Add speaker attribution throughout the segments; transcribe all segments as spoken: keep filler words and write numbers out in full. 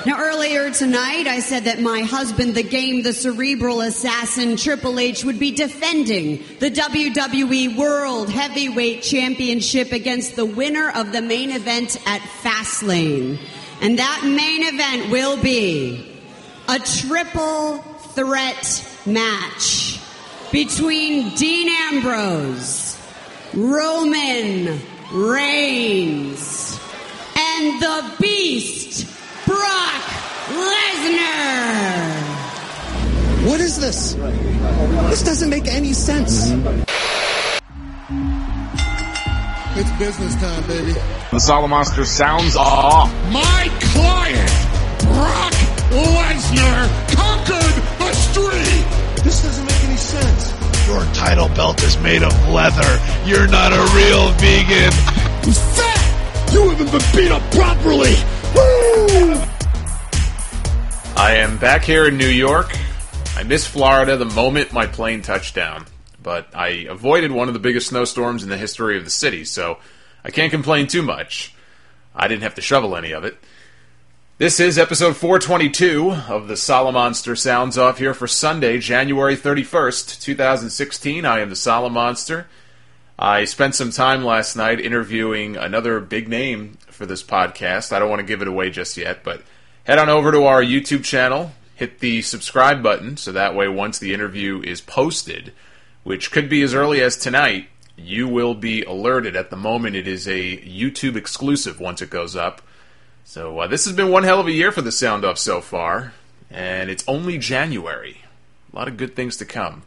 Speaker 1: Now, earlier tonight, I said that my husband, the Game, the cerebral assassin, Triple H, would be defending the W W E World Heavyweight Championship against the winner of the main event at Fastlane. And that main event will be a triple threat match between Dean Ambrose, Roman Reigns, and the Beast, Brock Lesnar.
Speaker 2: What is this? This doesn't make any sense.
Speaker 3: Mm-hmm.
Speaker 4: It's business time, baby.
Speaker 3: The Solomonster sounds off.
Speaker 4: My client, Brock Lesnar, conquered a streak.
Speaker 2: This doesn't make any sense.
Speaker 5: Your title belt is made of leather. You're not a real vegan.
Speaker 4: He's fat. You haven't been beat up properly. Woo!
Speaker 3: I am back here in New York. I missed Florida the moment my plane touched down, but I avoided one of the biggest snowstorms in the history of the city, so I can't complain too much. I didn't have to shovel any of it. This is episode four twenty-two of the Solomonster Sounds Off here for Sunday, January thirty-first, twenty sixteen. I am the Solomonster. I spent some time last night interviewing another big name for this podcast. I don't want to give it away just yet, but head on over to our YouTube channel, hit the subscribe button, so that way once the interview is posted, which could be as early as tonight, you will be alerted. At the moment, it is a YouTube exclusive once it goes up. So uh, this has been one hell of a year for the Sound Off so far, and it's only January. A lot of good things to come.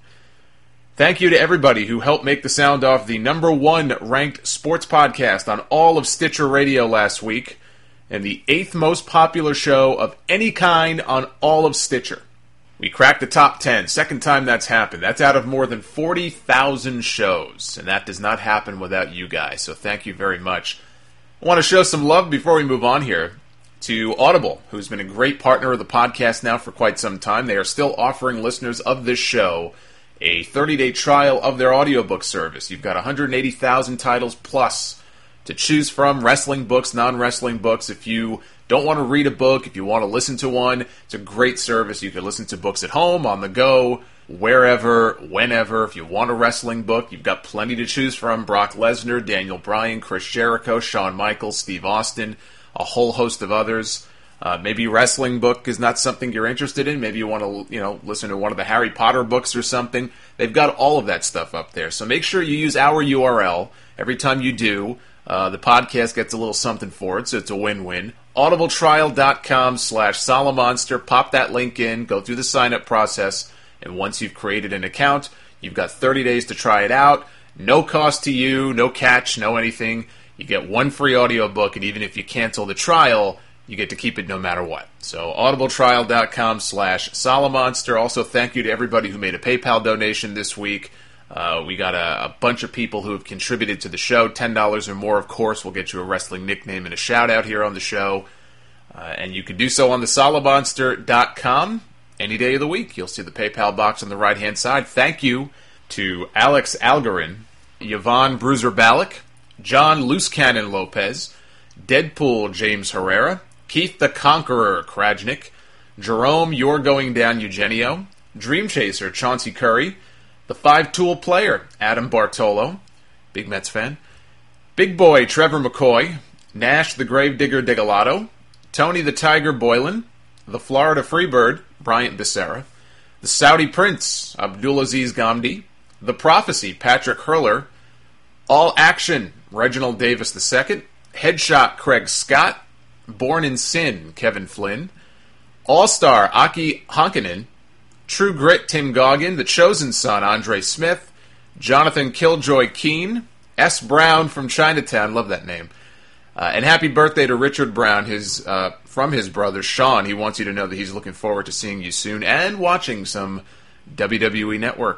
Speaker 3: Thank you to everybody who helped make the Sound Off the number one ranked sports podcast on all of Stitcher Radio last week, and the eighth most popular show of any kind on all of Stitcher. We cracked the top ten, second time that's happened. That's out of more than forty thousand shows, and that does not happen without you guys, so thank you very much. I want to show some love before we move on here to Audible, who's been a great partner of the podcast now for quite some time. They are still offering listeners of this show a thirty-day trial of their audiobook service. You've got one hundred eighty thousand titles plus to choose from, wrestling books, non-wrestling books. If you don't want to read a book, if you want to listen to one, it's a great service. You can listen to books at home, on the go, wherever, whenever. If you want a wrestling book, you've got plenty to choose from. Brock Lesnar, Daniel Bryan, Chris Jericho, Shawn Michaels, Steve Austin, a whole host of others. Uh, maybe wrestling book is not something you're interested in. Maybe you want to, you know, listen to one of the Harry Potter books or something. They've got all of that stuff up there. So make sure you use our U R L every time you do. Uh, the podcast gets a little something for it, so it's a win-win. audibletrial.com slash Solomonster. Pop that link in, go through the sign-up process, and once you've created an account, you've got thirty days to try it out. No cost to you, no catch, no anything. You get one free audiobook, and even if you cancel the trial, you get to keep it no matter what. So audibletrial.com slash Solomonster. Also, thank you to everybody who made a PayPal donation this week. Uh, we got a, a bunch of people who have contributed to the show. ten dollars or more, of course, will get you a wrestling nickname and a shout-out here on the show. Uh, and you can do so on the Solomonster dot com any day of the week. You'll see the PayPal box on the right-hand side. Thank you to Alex Algarin, Yvonne Bruiser Ballack, John Loose Cannon Lopez, Deadpool James Herrera, Keith the Conqueror Krajnik, Jerome You're Going Down Eugenio, Dream Chaser Chauncey Curry, the five-tool player Adam Bartolo, big Mets fan, Big Boy Trevor McCoy, Nash the Gravedigger Digalato, Tony the Tiger Boylan, the Florida Freebird Bryant Becerra, the Saudi Prince Abdulaziz Ghamdi, the Prophecy Patrick Hurler, All Action Reginald Davis the Second, Headshot Craig Scott, Born in Sin Kevin Flynn, All-Star Aki Hankinen, True Grit Tim Goggin, The Chosen Son Andre Smith, Jonathan Killjoy Keene, S. Brown from Chinatown, love that name, uh, and happy birthday to Richard Brown, his uh, from his brother Sean. He wants you to know that he's looking forward to seeing you soon and watching some W W E Network.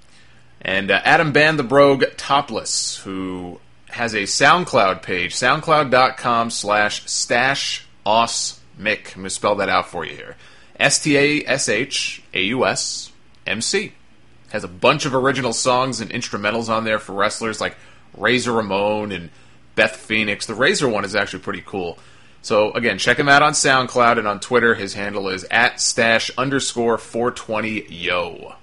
Speaker 3: And uh, Adam Band the Brogue Topless, who has a SoundCloud page, soundcloud.com slash stash os mick. I'm going to spell that out for you here. S T A S H A U S M C. Has a bunch of original songs and instrumentals on there for wrestlers like Razor Ramon and Beth Phoenix. The Razor one is actually pretty cool. So, again, check him out on SoundCloud, and on Twitter, his handle is at stash underscore four twenty yo.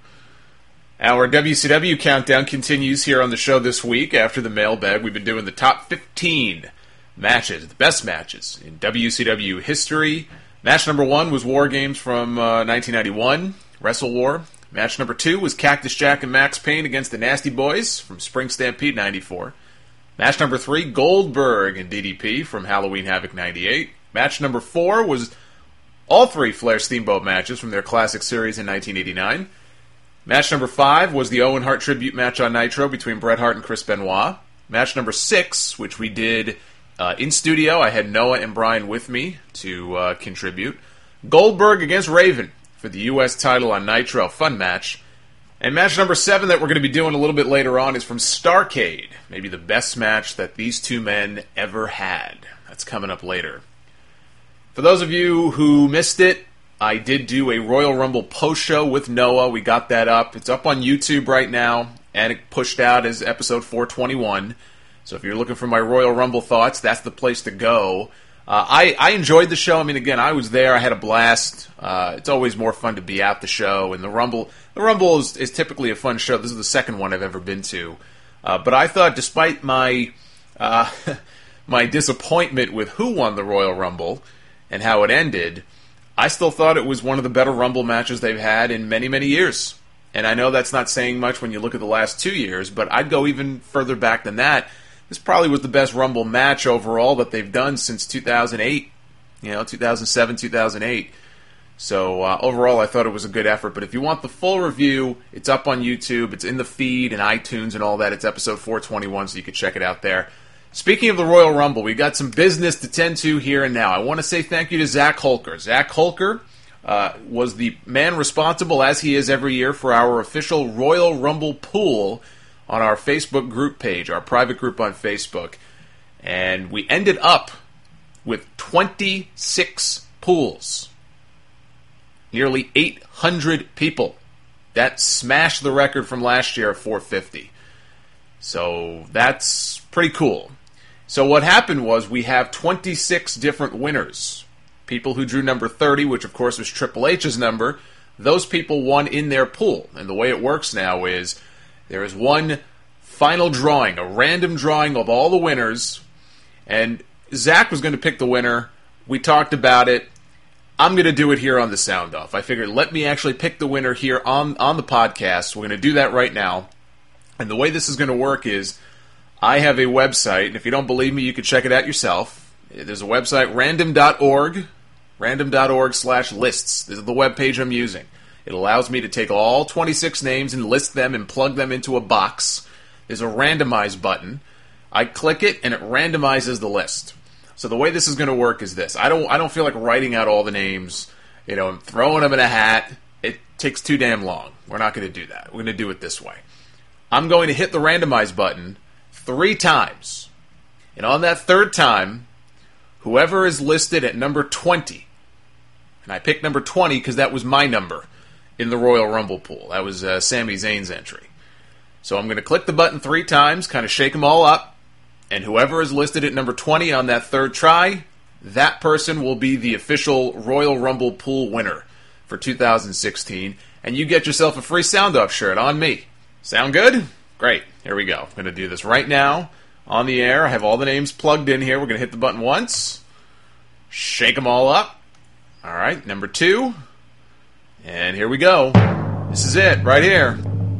Speaker 3: Our W C W countdown continues here on the show this week. After the mailbag, we've been doing the top fifteen matches, the best matches in W C W history. Match number one was War Games from uh, nineteen ninety-one, Wrestle War. Match number two was Cactus Jack and Max Payne against the Nasty Boys from Spring Stampede ninety-four. Match number three, Goldberg and D D P from Halloween Havoc ninety-eight. Match number four was all three Flair Steamboat matches from their classic series in nineteen eighty-nine. Match number five was the Owen Hart tribute match on Nitro between Bret Hart and Chris Benoit. Match number six, which we did uh, in studio, I had Noah and Brian with me to uh, contribute. Goldberg against Raven for the U S title on Nitro, fun match. And match number seven that we're going to be doing a little bit later on is from Starrcade. Maybe the best match that these two men ever had. That's coming up later. For those of you who missed it, I did do a Royal Rumble post-show with Noah. We got that up. It's up on YouTube right now, and it pushed out as episode four twenty-one. So if you're looking for my Royal Rumble thoughts, that's the place to go. Uh, I, I enjoyed the show. I mean, again, I was there. I had a blast. Uh, it's always more fun to be at the show. And the Rumble the Rumble is, is typically a fun show. This is the second one I've ever been to. Uh, but I thought, despite my uh, my disappointment with who won the Royal Rumble and how it ended, I still thought it was one of the better Rumble matches they've had in many, many years. And I know that's not saying much when you look at the last two years, but I'd go even further back than that. This probably was the best Rumble match overall that they've done since two thousand eight, you know, two thousand seven, two thousand eight. So uh, overall, I thought it was a good effort. But if you want the full review, it's up on YouTube. It's in the feed and iTunes and all that. It's episode four twenty-one, so you can check it out there. Speaking of the Royal Rumble, we got some business to tend to here and now. I want to say thank you to Zach Holker. Zach Holker uh, was the man responsible, as he is every year, for our official Royal Rumble pool on our Facebook group page, our private group on Facebook. And we ended up with twenty-six pools. Nearly eight hundred people. That smashed the record from last year of four fifty. So that's pretty cool. So what happened was we have twenty-six different winners. People who drew number thirty, which of course was Triple H's number, those people won in their pool. And the way it works now is there is one final drawing, a random drawing of all the winners, and Zach was going to pick the winner. We talked about it. I'm going to do it here on the Sound Off. I figured let me actually pick the winner here on, on the podcast. We're going to do that right now. And the way this is going to work is I have a website, and if you don't believe me, you can check it out yourself. There's a website, random dot org, random dot org slash lists. This is the web page I'm using. It allows me to take all twenty-six names and list them and plug them into a box. There's a randomize button. I click it, and it randomizes the list. So the way this is going to work is this. I don't I don't feel like writing out all the names, you know, and throwing them in a hat. It takes too damn long. We're not going to do that. We're going to do it this way. I'm going to hit the randomize button three times. And on that third time, whoever is listed at number twenty, and I picked number twenty because that was my number in the Royal Rumble pool. That was uh, Sami Zayn's entry. So I'm going to click the button three times, kind of shake them all up, and whoever is listed at number twenty on that third try, that person will be the official Royal Rumble pool winner for two thousand sixteen, and you get yourself a free Sound Off shirt on me. Sound good? Great. Here we go. I'm going to do this right now on the air. I have all the names plugged in here. We're going to hit the button once, shake them all up. All right, number two. And here we go. This is it, right here.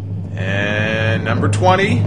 Speaker 3: And number twenty,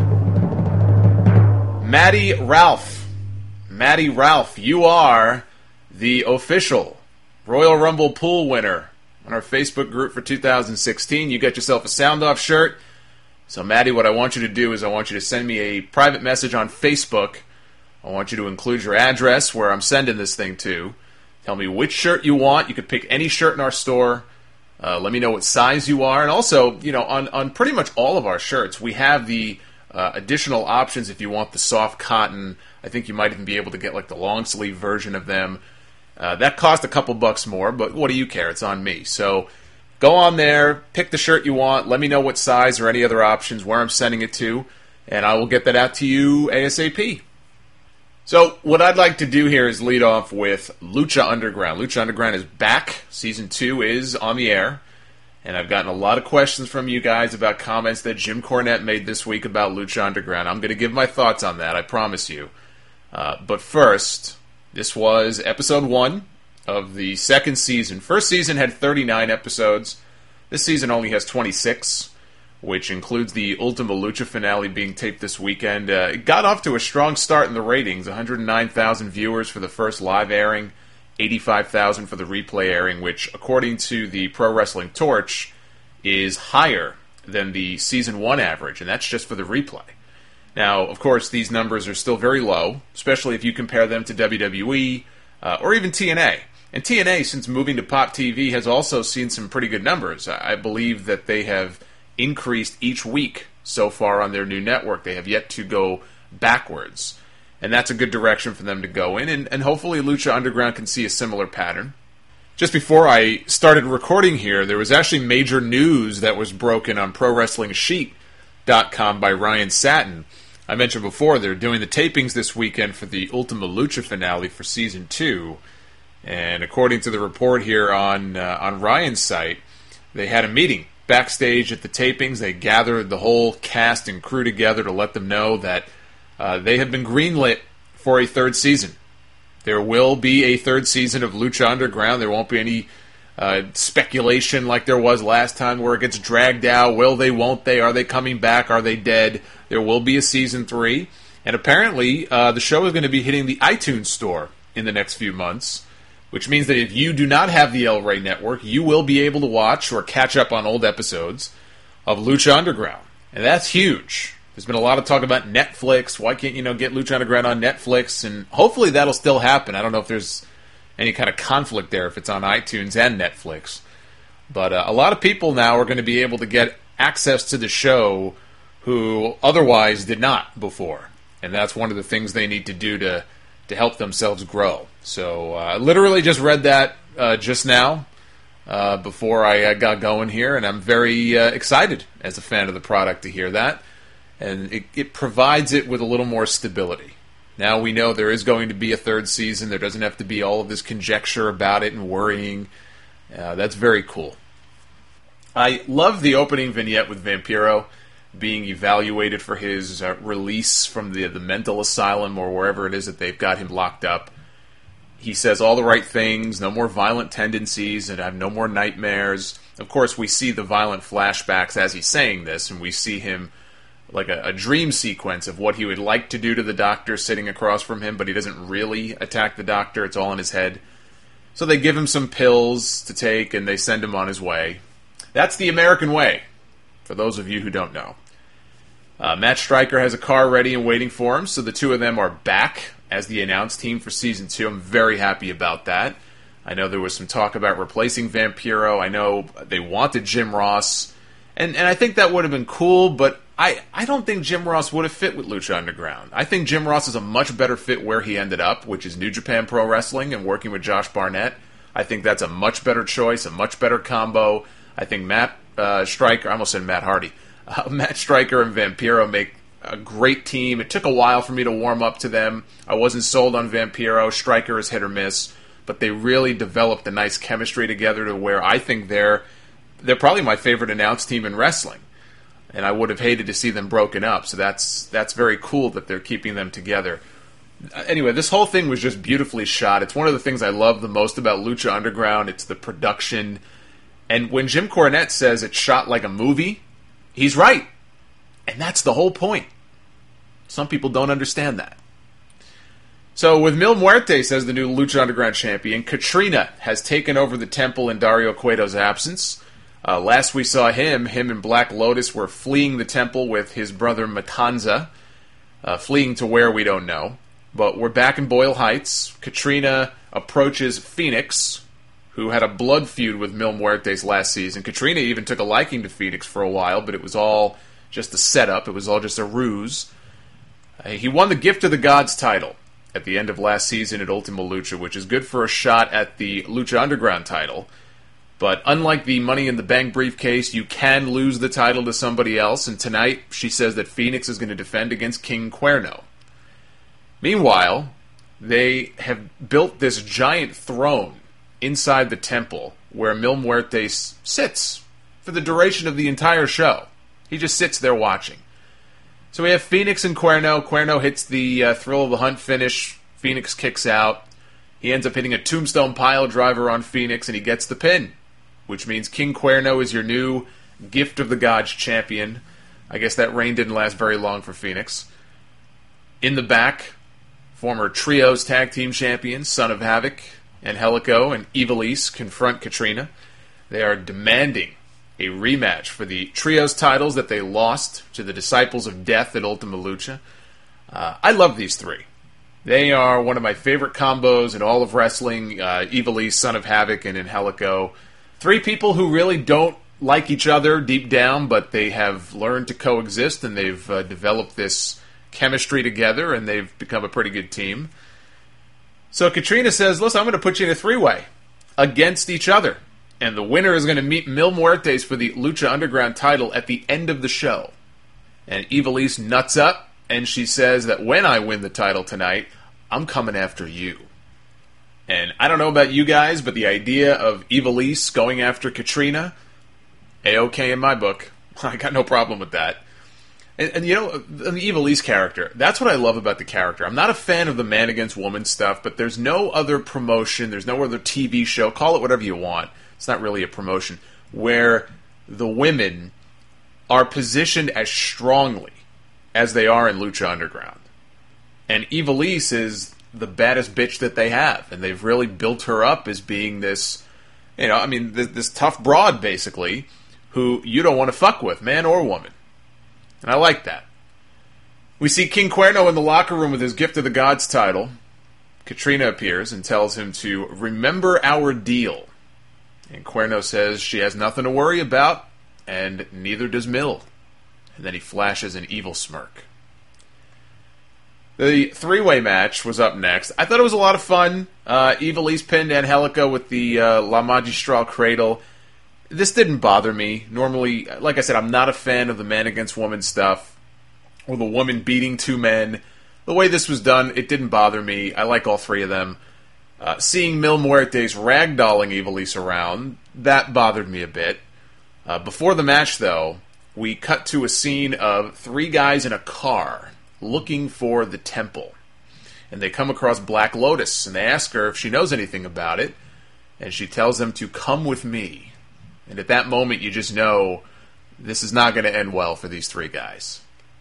Speaker 3: Matty Ralph. Matty Ralph, you are the official Royal Rumble pool winner on our Facebook group for two thousand sixteen. You get yourself a Sound Off shirt. So, Matty, what I want you to do is I want you to send me a private message on Facebook. I want you to include your address where I'm sending this thing to. Tell me which shirt you want. You could pick any shirt in our store. Uh, let me know what size you are. And also, you know, on, on pretty much all of our shirts, we have the uh, additional options if you want the soft cotton. I think you might even be able to get like the long sleeve version of them. Uh, that cost a couple bucks more, but what do you care? It's on me. So go on there, pick the shirt you want, let me know what size or any other options, where I'm sending it to, and I will get that out to you ASAP. So, what I'd like to do here is lead off with Lucha Underground. Lucha Underground is back. Season two is on the air. And I've gotten a lot of questions from you guys about comments that Jim Cornette made this week about Lucha Underground. I'm going to give my thoughts on that, I promise you. Uh, but first, this was episode one of the second season. First season had thirty-nine episodes. This season only has twenty-six, which includes the Ultima Lucha finale being taped this weekend. Uh, it got off to a strong start in the ratings. one hundred nine thousand viewers for the first live airing, eighty-five thousand for the replay airing, which, according to the Pro Wrestling Torch, is higher than the season one average, and that's just for the replay. Now, of course, these numbers are still very low, especially if you compare them to W W E uh, or even T N A. And T N A, since moving to Pop T V, has also seen some pretty good numbers. I believe that they have increased each week so far on their new network. They have yet to go backwards. And that's a good direction for them to go in. And, and hopefully Lucha Underground can see a similar pattern. Just before I started recording here, there was actually major news that was broken on Pro Wrestling Sheet dot com by Ryan Satin. I mentioned before they're doing the tapings this weekend for the Ultima Lucha finale for Season two. And according to the report here on uh, on Ryan's site, they had a meeting backstage at the tapings. They gathered the whole cast and crew together to let them know that uh, they have been greenlit for a third season. There will be a third season of Lucha Underground. There won't be any uh, speculation like there was last time where it gets dragged out. Will they, won't they? Are they coming back? Are they dead? There will be a season three. And apparently uh, the show is going to be hitting the iTunes store in the next few months, which means that if you do not have the El Rey Network, you will be able to watch or catch up on old episodes of Lucha Underground. And that's huge. There's been a lot of talk about Netflix. Why can't you know get Lucha Underground on Netflix? And hopefully that'll still happen. I don't know if there's any kind of conflict there if it's on iTunes and Netflix. But uh, a lot of people now are going to be able to get access to the show who otherwise did not before. And that's one of the things they need to do to to help themselves grow. So I uh, literally just read that uh, just now uh, before I uh, got going here, and I'm very uh, excited as a fan of the product to hear that. And it, it provides it with a little more stability. Now we know there is going to be a third season. There doesn't have to be all of this conjecture about it and worrying. Uh, that's very cool. I love the opening vignette with Vampiro being evaluated for his uh, release from the, the mental asylum or wherever it is that they've got him locked up. He says all the right things, no more violent tendencies, and I have no more nightmares. Of course, we see the violent flashbacks as he's saying this, and we see him like a, a dream sequence of what he would like to do to the doctor sitting across from him, but he doesn't really attack the doctor. It's all in his head. So they give him some pills to take, and they send him on his way. That's the American way, for those of you who don't know. Uh, Matt Striker has a car ready and waiting for him, so the two of them are back as the announced team for Season two. I'm very happy about that. I know there was some talk about replacing Vampiro. I know they wanted Jim Ross, and, and I think that would have been cool, but I, I don't think Jim Ross would have fit with Lucha Underground. I think Jim Ross is a much better fit where he ended up, which is New Japan Pro Wrestling and working with Josh Barnett. I think that's a much better choice, a much better combo. I think Matt uh, Striker, I almost said Matt Hardy, uh, Matt Striker and Vampiro make a great team. It took a while for me to warm up to them. I wasn't sold on Vampiro. Striker is hit or miss, but they really developed a nice chemistry together to where I think they're they're probably my favorite announced team in wrestling. And I would have hated to see them broken up, so that's that's very cool that they're keeping them together. Anyway, this whole thing was just beautifully shot. It's one of the things I love the most about Lucha Underground. It's the production. And when Jim Cornette says it's shot like a movie, he's right. And that's the whole point. Some people don't understand that. So with Mil Muertes as the new Lucha Underground champion, Katrina has taken over the temple in Dario Cueto's absence. Uh, last we saw him, him and Black Lotus were fleeing the temple with his brother Matanza, uh, fleeing to where we don't know. But we're back in Boyle Heights. Katrina approaches Phoenix, who had a blood feud with Mil Muertes last season. Katrina even took a liking to Phoenix for a while, but it was all just a setup. It was all just a ruse. Uh, he won the Gift of the Gods title at the end of last season at Ultima Lucha, which is good for a shot at the Lucha Underground title. But unlike the Money in the Bank briefcase, you can lose the title to somebody else, and tonight she says that Phoenix is going to defend against King Cuerno. Meanwhile, they have built this giant throne inside the temple where Mil Muertes sits for the duration of the entire show. He just sits there watching. So we have Phoenix and Cuerno. Cuerno hits the uh, Thrill of the Hunt finish. Phoenix kicks out. He ends up hitting a tombstone pile driver on Phoenix, and he gets the pin, which means King Cuerno is your new Gift of the Gods champion. I guess that reign didn't last very long for Phoenix. In the back, former Trios Tag Team Champions, Son of Havoc, Angelico, and Ivelisse confront Catrina. They are demanding a rematch for the Trios titles that they lost to the Disciples of Death at Ultima Lucha. Uh, I love these three. They are one of my favorite combos in all of wrestling. Uh, Ivelisse, Son of Havoc, and Angelico. Three people who really don't like each other deep down, but they have learned to coexist, and they've uh, developed this chemistry together, and they've become a pretty good team. So Catrina says, listen, I'm going to put you in a three-way against each other. And the winner is going to meet Mil Muertes for the Lucha Underground title at the end of the show. And Ivelisse nuts up, and she says that when I win the title tonight, I'm coming after you. And I don't know about you guys, but the idea of Ivelisse going after Catrina, A-okay in my book. I got no problem with that. And, and you know, the Ivelisse character, that's what I love about the character. I'm not a fan of the man against woman stuff, but there's no other promotion, there's no other T V show, call it whatever you want. It's not really a promotion, where the women are positioned as strongly as they are in Lucha Underground. And Ivelisse is the baddest bitch that they have, and they've really built her up as being this, you know, I mean, this, this tough broad, basically, who you don't want to fuck with, man or woman. And I like that. We see King Cuerno in the locker room with his Gift of the Gods title. Catrina appears and tells him to remember our deal. And Cuerno says she has nothing to worry about, and neither does Mil. And then he flashes an evil smirk. The three-way match was up next. I thought it was a lot of fun. Uh, Ivelisse pinned Angelico with the uh, La Magistral Cradle. This didn't bother me. Normally, like I said, I'm not a fan of the man against woman stuff, or the woman beating two men. The way this was done, it didn't bother me. I like all three of them. Uh, seeing Mil Muertes ragdolling Ivelisse around, that bothered me a bit. Uh, before the match, though, we cut to a scene of three guys in a car looking for the temple. And they come across Black Lotus, and they ask her if she knows anything about it, and she tells them to come with me. And at that moment, you just know this is not going to end well for these three guys.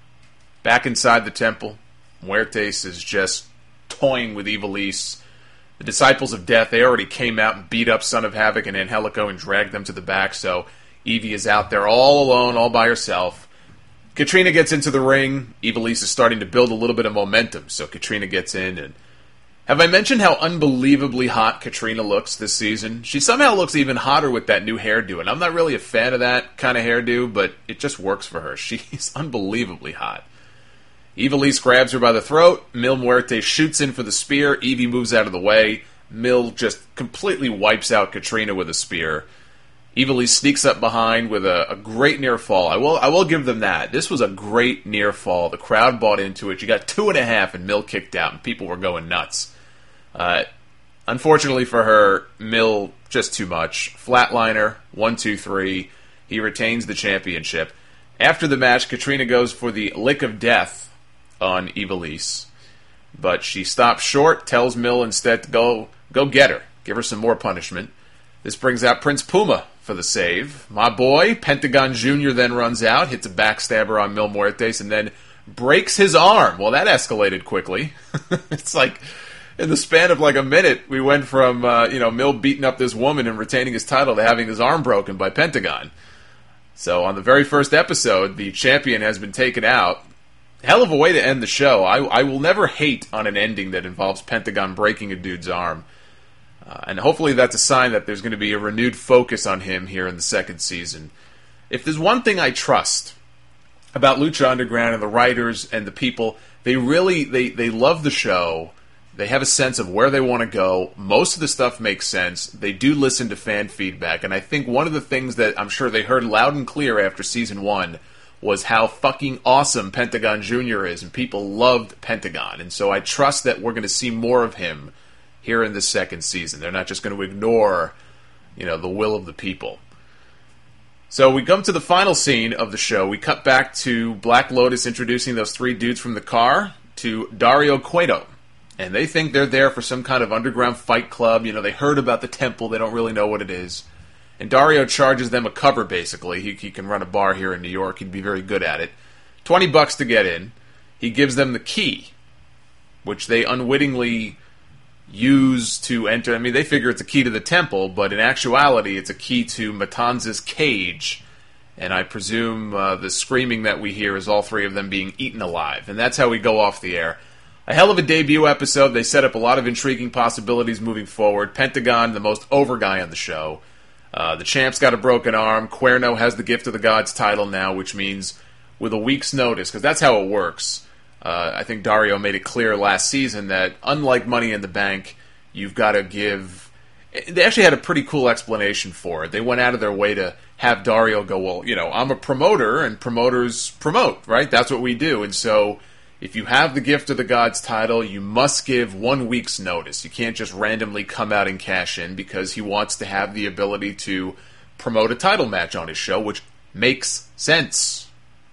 Speaker 3: Back inside the temple, Muertes is just toying with Ivelisse. The Disciples of Death, they already came out and beat up Son of Havoc and Angelico and dragged them to the back, so Evie is out there all alone, all by herself. Catrina gets into the ring. Ivelisse is starting to build a little bit of momentum, so Catrina gets in. And have I mentioned how unbelievably hot Catrina looks this season? She somehow looks even hotter with that new hairdo, and I'm not really a fan of that kind of hairdo, but it just works for her. She's unbelievably hot. Ivelisse grabs her by the throat. Mil Muertes shoots in for the spear. Evie moves out of the way. Mil just completely wipes out Catrina with a spear. Ivelisse sneaks up behind with a, a great near fall. I will I will give them that. This was a great near fall. The crowd bought into it. You got two and a half, and Mil kicked out, and people were going nuts. Uh, unfortunately for her, Mil just too much. Flatliner, one, two, three. He retains the championship. After the match, Catrina goes for the lick of death on Ivelisse, but she stops short, tells Mil instead to go go get her, give her some more punishment. This brings out Prince Puma for the save. My boy, Pentagon Junior then runs out, hits a backstabber on Mil Muertes, and then breaks his arm. Well, that escalated quickly. It's like, in the span of like a minute, we went from, uh, you know, Mil beating up this woman and retaining his title to having his arm broken by Pentagon. So on the very first episode, the champion has been taken out. Hell of a way to end the show. I, I will never hate on an ending that involves Pentagon breaking a dude's arm. Uh, and hopefully that's a sign that there's going to be a renewed focus on him here in the second season. If there's one thing I trust about Lucha Underground and the writers and the people, they really, they, they love the show. They have a sense of where they want to go. Most of the stuff makes sense. They do listen to fan feedback. And I think one of the things that I'm sure they heard loud and clear after season one was how fucking awesome Pentagon Junior is, and people loved Pentagon. And so I trust that we're going to see more of him here in the second season. They're not just going to ignore, you know, the will of the people. So we come to the final scene of the show. We cut back to Black Lotus introducing those three dudes from the car to Dario Cueto. And they think they're there for some kind of underground fight club. You know, they heard about the temple. They don't really know what it is. And Dario charges them a cover, basically. He, he can run a bar here in New York. He'd be very good at it. twenty bucks to get in. He gives them the key, which they unwittingly use to enter. I mean, they figure it's a key to the temple, but in actuality, it's a key to Matanza's cage. And I presume uh, the screaming that we hear is all three of them being eaten alive. And that's how we go off the air. A hell of a debut episode. They set up a lot of intriguing possibilities moving forward. Pentagon, the most over guy on the show. Uh, the champ's got a broken arm. Cuerno has the Gift of the Gods title now, which means with a week's notice, because that's how it works. Uh, I think Dario made it clear last season that unlike Money in the Bank, you've got to give... They actually had a pretty cool explanation for it. They went out of their way to have Dario go, well, you know, I'm a promoter, and promoters promote, right? That's what we do. And so if you have the Gift of the Gods title, you must give one week's notice. You can't just randomly come out and cash in, because he wants to have the ability to promote a title match on his show, which makes sense.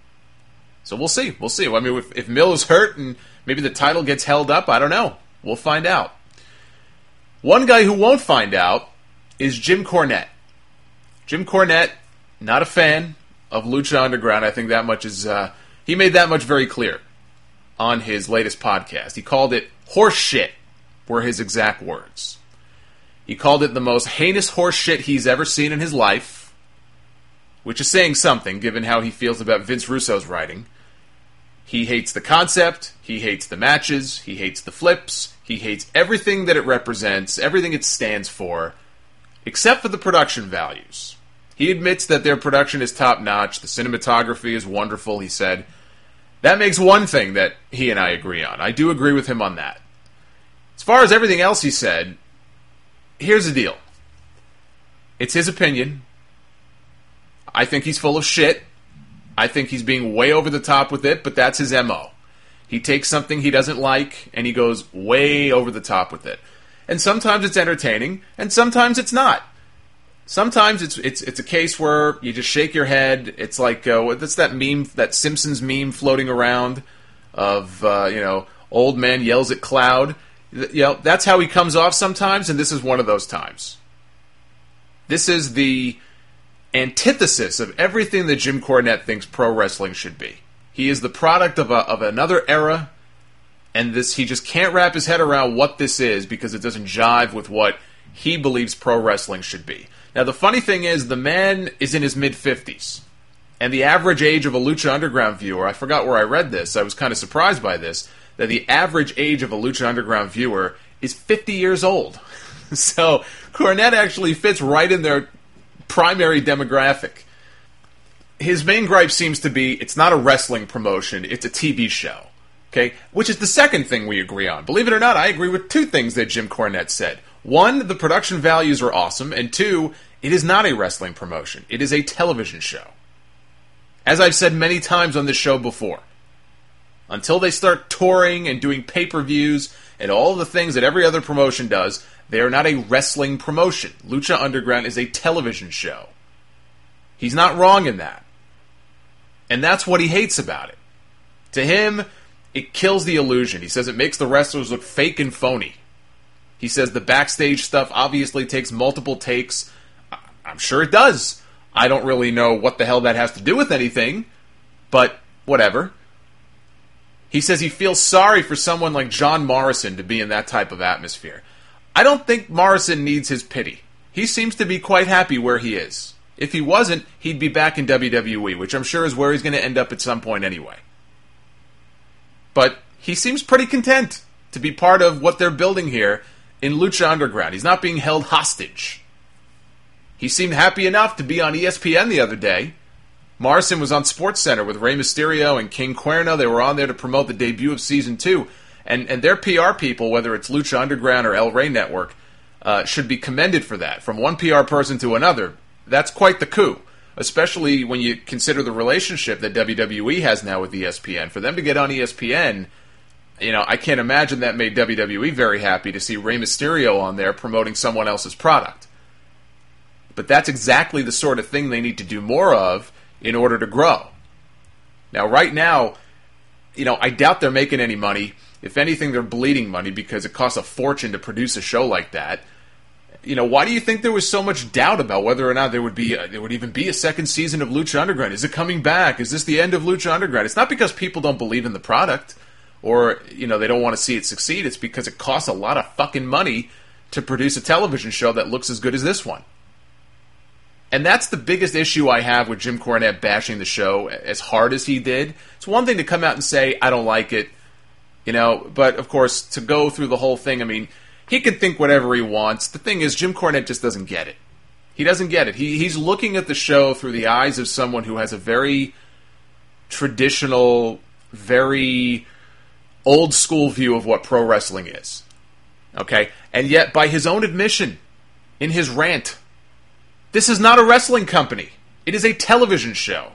Speaker 3: So we'll see. We'll see. I mean, if, if Mill is hurt and maybe the title gets held up, I don't know. We'll find out. One guy who won't find out is Jim Cornette. Jim Cornette, not a fan of Lucha Underground. I think that much is... Uh, he made that much very clear on his latest podcast. He called it horse shit, were his exact words. He called it the most heinous horse shit he's ever seen in his life, which is saying something, given how he feels about Vince Russo's writing. He hates the concept, he hates the matches, he hates the flips, he hates everything that it represents, everything it stands for, except for the production values. He admits that their production is top-notch, the cinematography is wonderful, he said. That makes one thing that he and I agree on. I do agree with him on that. As far as everything else he said, here's the deal. It's his opinion. I think he's full of shit. I think he's being way over the top with it, but that's his M O. He takes something he doesn't like, and he goes way over the top with it. And sometimes it's entertaining, and sometimes it's not. Sometimes it's it's it's a case where you just shake your head. It's like, uh, what's that meme, that Simpsons meme floating around of, uh, you know, old man yells at cloud. You know, that's how he comes off sometimes, and this is one of those times. This is the antithesis of everything that Jim Cornette thinks pro wrestling should be. He is the product of a, of another era, and this he just can't wrap his head around what this is because it doesn't jive with what he believes pro wrestling should be. Now, the funny thing is, the man is in his mid-fifties, and the average age of a Lucha Underground viewer, I forgot where I read this, I was kind of surprised by this, that the average age of a Lucha Underground viewer is fifty years old. So, Cornette actually fits right in their primary demographic. His main gripe seems to be, it's not a wrestling promotion, it's a T V show. Okay? Which is the second thing we agree on. Believe it or not, I agree with two things that Jim Cornette said. One, the production values are awesome, and two, it is not a wrestling promotion. It is a television show. As I've said many times on this show before, until they start touring and doing pay-per-views and all the things that every other promotion does, they are not a wrestling promotion. Lucha Underground is a television show. He's not wrong in that. And that's what he hates about it. To him, it kills the illusion. He says it makes the wrestlers look fake and phony. He says the backstage stuff obviously takes multiple takes. I'm sure it does. I don't really know what the hell that has to do with anything, but whatever. He says he feels sorry for someone like John Morrison to be in that type of atmosphere. I don't think Morrison needs his pity. He seems to be quite happy where he is. If he wasn't, he'd be back in W W E, which I'm sure is where he's going to end up at some point anyway. But he seems pretty content to be part of what they're building here in Lucha Underground. He's not being held hostage. He seemed happy enough to be on E S P N the other day. Morrison was on SportsCenter with Rey Mysterio and King Cuerno. They were on there to promote the debut of Season two. And, and their P R people, whether it's Lucha Underground or El Rey Network, uh, should be commended for that. From one P R person to another, that's quite the coup. especially when you consider the relationship that W W E has now with E S P N. For them to get on E S P N, you know, I can't imagine that made W W E very happy to see Rey Mysterio on there promoting someone else's product. But that's exactly the sort of thing they need to do more of in order to grow. Now, right now, you know, I doubt they're making any money. If anything, they're bleeding money because it costs a fortune to produce a show like that. You know, why do you think there was so much doubt about whether or not there would be a, there would even be a second season of Lucha Underground? Is it coming back? Is this the end of Lucha Underground? It's not because people don't believe in the product or, you know, they don't want to see it succeed. It's because it costs a lot of fucking money to produce a television show that looks as good as this one. And that's the biggest issue I have with Jim Cornette bashing the show as hard as he did. It's one thing to come out and say, I don't like it, you know, but of course, to go through the whole thing, I mean, he can think whatever he wants. The thing is, Jim Cornette just doesn't get it. He doesn't get it. He He's looking at the show through the eyes of someone who has a very traditional, very old school view of what pro wrestling is. Okay? And yet, by his own admission, in his rant, this is not a wrestling company. It is a television show.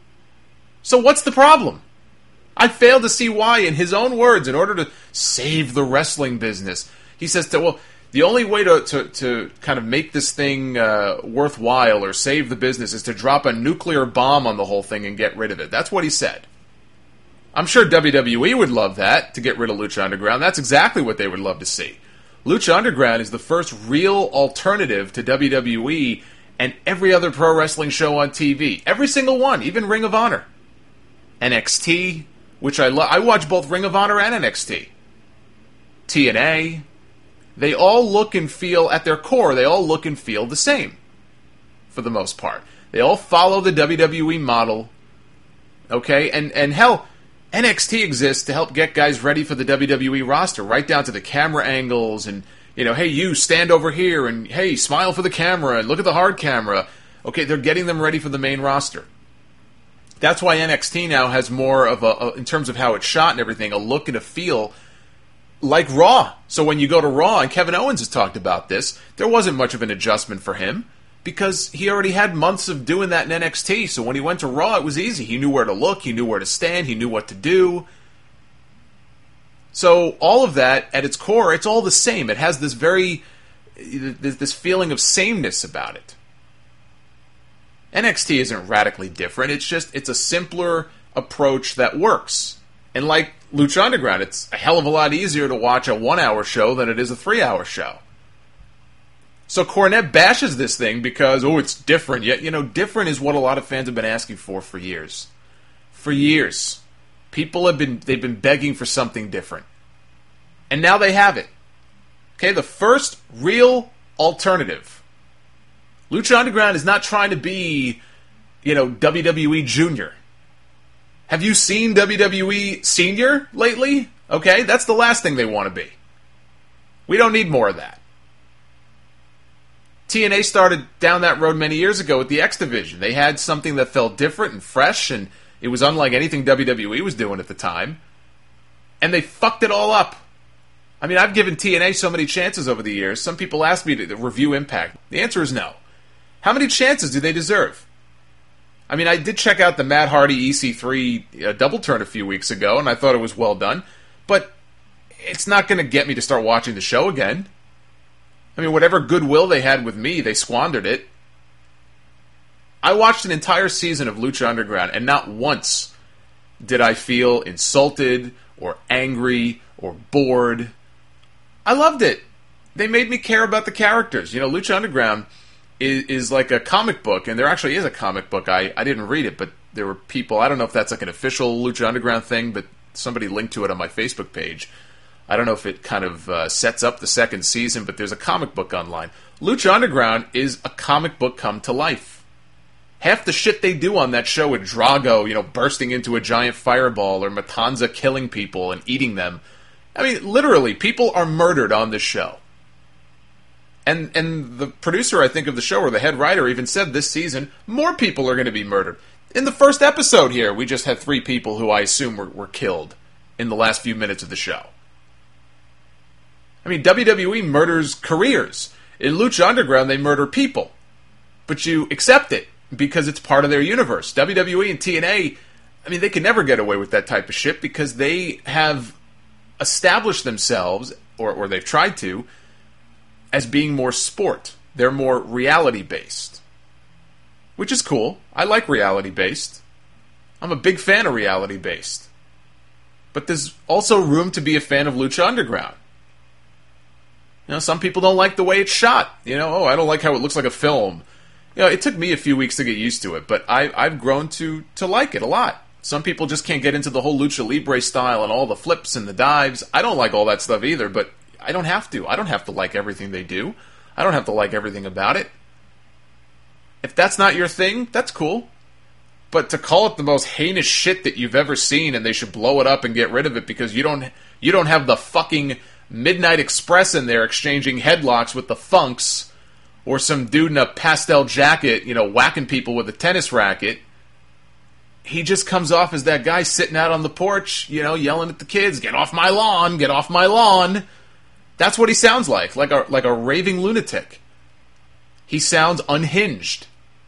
Speaker 3: So what's the problem? I fail to see why, in his own words, in order to save the wrestling business, he says, to, well, the only way to, to, to kind of make this thing uh, worthwhile or save the business is to drop a nuclear bomb on the whole thing and get rid of it. That's what he said. I'm sure W W E would love that, to get rid of Lucha Underground. That's exactly what they would love to see. Lucha Underground is the first real alternative to W W E and every other pro wrestling show on T V. Every single one, even Ring of Honor. N X T, which I love. I watch both Ring of Honor and N X T. T N A. They all look and feel, at their core, they all look and feel the same. For the most part. They all follow the W W E model. Okay? And, and hell, N X T exists to help get guys ready for the W W E roster, right down to the camera angles and, you know, hey, you, stand over here, and hey, smile for the camera, and look at the hard camera. Okay, they're getting them ready for the main roster. That's why N X T now has more of a, a, in terms of how it's shot and everything, a look and a feel like Raw. So when you go to Raw, and Kevin Owens has talked about this, there wasn't much of an adjustment for him, because he already had months of doing that in N X T, so when he went to Raw, it was easy. He knew where to look, he knew where to stand, he knew what to do. So all of that, at its core, it's all the same. It has this very, this feeling of sameness about it. N X T isn't radically different. It's just, it's a simpler approach that works. And like Lucha Underground, it's a hell of a lot easier to watch a one-hour show than it is a three-hour show. So Cornette bashes this thing because, oh, it's different. Yet, you know, different is what a lot of fans have been asking for for years. For years. People have been, they've been begging for something different. And now they have it. Okay, the first real alternative. Lucha Underground is not trying to be, you know, W W E Junior. Have you seen W W E Senior lately? Okay, that's the last thing they want to be. We don't need more of that. T N A started down that road many years ago with the X Division. They had something that felt different and fresh, and it was unlike anything W W E was doing at the time. And they fucked it all up. I mean, I've given T N A so many chances over the years. Some people ask me to review Impact. The answer is no. How many chances do they deserve? I mean, I did check out the Matt Hardy E C three uh, double turn a few weeks ago, and I thought it was well done. But it's not going to get me to start watching the show again. I mean, whatever goodwill they had with me, they squandered it. I watched an entire season of Lucha Underground, and not once did I feel insulted or angry or bored. I loved it. They made me care about the characters. You know, Lucha Underground is, is like a comic book, and there actually is a comic book. I, I didn't read it, but there were people, I don't know if that's like an official Lucha Underground thing, but somebody linked to it on my Facebook page. I don't know if it kind of uh, sets up the second season, but there's a comic book online. Lucha Underground is a comic book come to life. Half the shit they do on that show with Drago, you know, bursting into a giant fireball, or Matanza killing people and eating them. I mean, literally, people are murdered on this show. And and the producer, I think, of the show, or the head writer, even said this season, more people are going to be murdered. In the first episode here, we just had three people who I assume were, were killed in the last few minutes of the show. I mean, W W E murders careers. In Lucha Underground, they murder people. But you accept it. because it's part of their universe. W W E and T N A, I mean, they can never get away with that type of shit because they have established themselves, or, or they've tried to, as being more sport. They're more reality-based, which is cool. I like reality-based. I'm a big fan of reality-based. But there's also room to be a fan of Lucha Underground. You know, some people don't like the way it's shot. You know, oh, I don't like how it looks like a film. You know, it took me a few weeks to get used to it, but I, I've grown to, to like it a lot. Some people just can't get into the whole Lucha Libre style and all the flips and the dives. I don't like all that stuff either, but I don't have to. I don't have to like everything they do. I don't have to like everything about it. If that's not your thing, that's cool. But to call it the most heinous shit that you've ever seen and they should blow it up and get rid of it because you don't you don't have the fucking Midnight Express in there exchanging headlocks with the Funks or some dude in a pastel jacket, you know, whacking people with a tennis racket. He just comes off as that guy sitting out on the porch, you know, yelling at the kids, get off my lawn, get off my lawn. That's what he sounds like, like a like a raving lunatic. He sounds unhinged.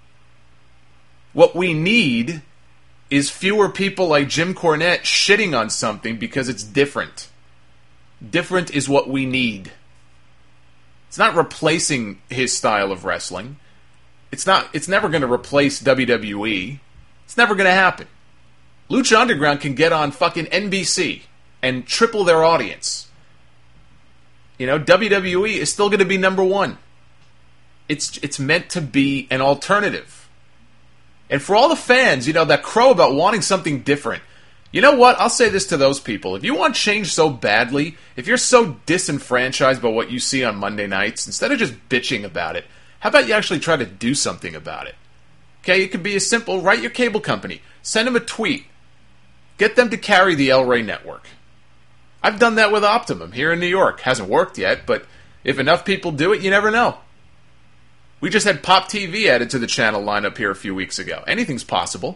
Speaker 3: What we need is fewer people like Jim Cornette shitting on something because it's different. Different is what we need. It's not replacing his style of wrestling. It's not. It's never going to replace W W E. It's never going to happen. Lucha Underground can get on fucking N B C and triple their audience. You know, W W E is still going to be number one. It's it's meant to be an alternative. And for all the fans, you know, that crow about wanting something different, you know what? I'll say this to those people. If you want change so badly, if you're so disenfranchised by what you see on Monday nights, instead of just bitching about it, how about you actually try to do something about it? Okay, it could be as simple, write your cable company, send them a tweet, get them to carry the El Rey network. I've done that with Optimum here in New York. Hasn't worked yet, but if enough people do it, you never know. We just had Pop T V added to the channel lineup here a few weeks ago. Anything's possible.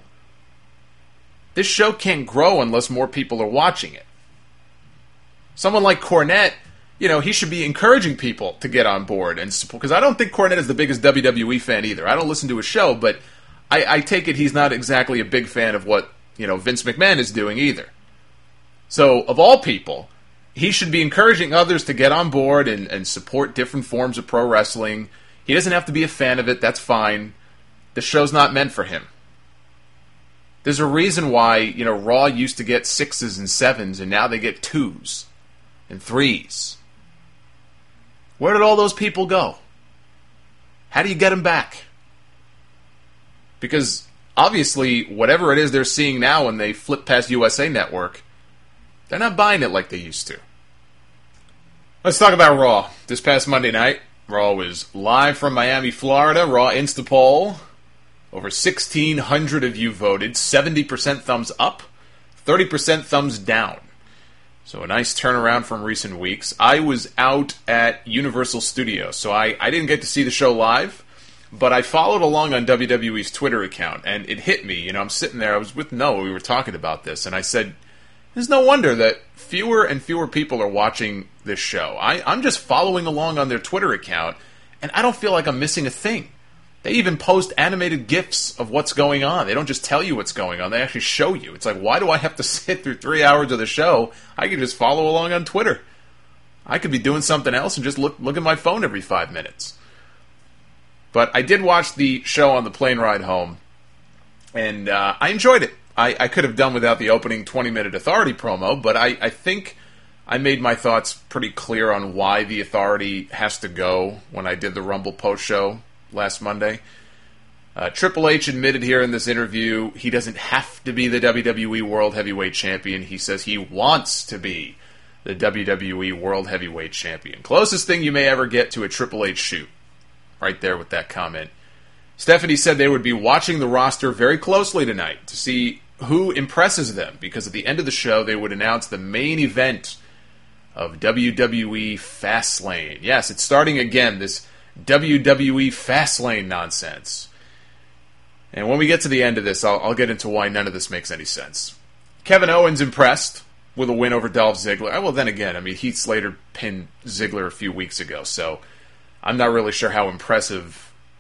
Speaker 3: This show can't grow unless more people are watching it. Someone like Cornette, you know, he should be encouraging people to get on board and support. Because I don't think Cornette is the biggest W W E fan either. I don't listen to his show, but I, I take it he's not exactly a big fan of what, you know, Vince McMahon is doing either. So, of all people, he should be encouraging others to get on board and, and support different forms of pro wrestling. He doesn't have to be a fan of it. That's fine. The show's not meant for him. There's a reason why, you know, Raw used to get sixes and sevens, and now they get twos and threes. Where did all those people go? How do you get them back? Because, obviously, whatever it is they're seeing now when they flip past U S A Network, they're not buying it like they used to. Let's talk about Raw. This past Monday night, Raw was live from Miami, Florida. Raw Instapoll. Over sixteen hundred of you voted. seventy percent thumbs up. thirty percent thumbs down. So a nice turnaround from recent weeks. I was out at Universal Studios, so I, I didn't get to see the show live, but I followed along on W W E's Twitter account, and it hit me. You know, I'm sitting there. I was with Noah. We were talking about this, and I said, there's no wonder that fewer and fewer people are watching this show. I, I'm just following along on their Twitter account, and I don't feel like I'm missing a thing. They even post animated GIFs of what's going on. They don't just tell you what's going on. They actually show you. It's like, why do I have to sit through three hours of the show? I can just follow along on Twitter. I could be doing something else and just look look at my phone every five minutes. But I did watch the show on the plane ride home, and uh, I enjoyed it. I, I could have done without the opening twenty-minute Authority promo, but I, I think I made my thoughts pretty clear on why the Authority has to go when I did the Rumble post-show last Monday. Uh, Triple H admitted here in this interview he doesn't have to be the W W E World Heavyweight Champion. He says he wants to be the W W E World Heavyweight Champion. Closest thing you may ever get to a Triple H shoot. Right there with that comment. Stephanie said they would be watching the roster very closely tonight to see who impresses them, because at the end of the show they would announce the main event of W W E Fastlane. Yes, it's starting again, this W W E Fastlane nonsense. And when we get to the end of this, I'll, I'll get into why none of this makes any sense. Kevin Owens impressed with a win over Dolph Ziggler. Well, then again, I mean, Heath Slater pinned Ziggler a few weeks ago, so I'm not really sure how impressive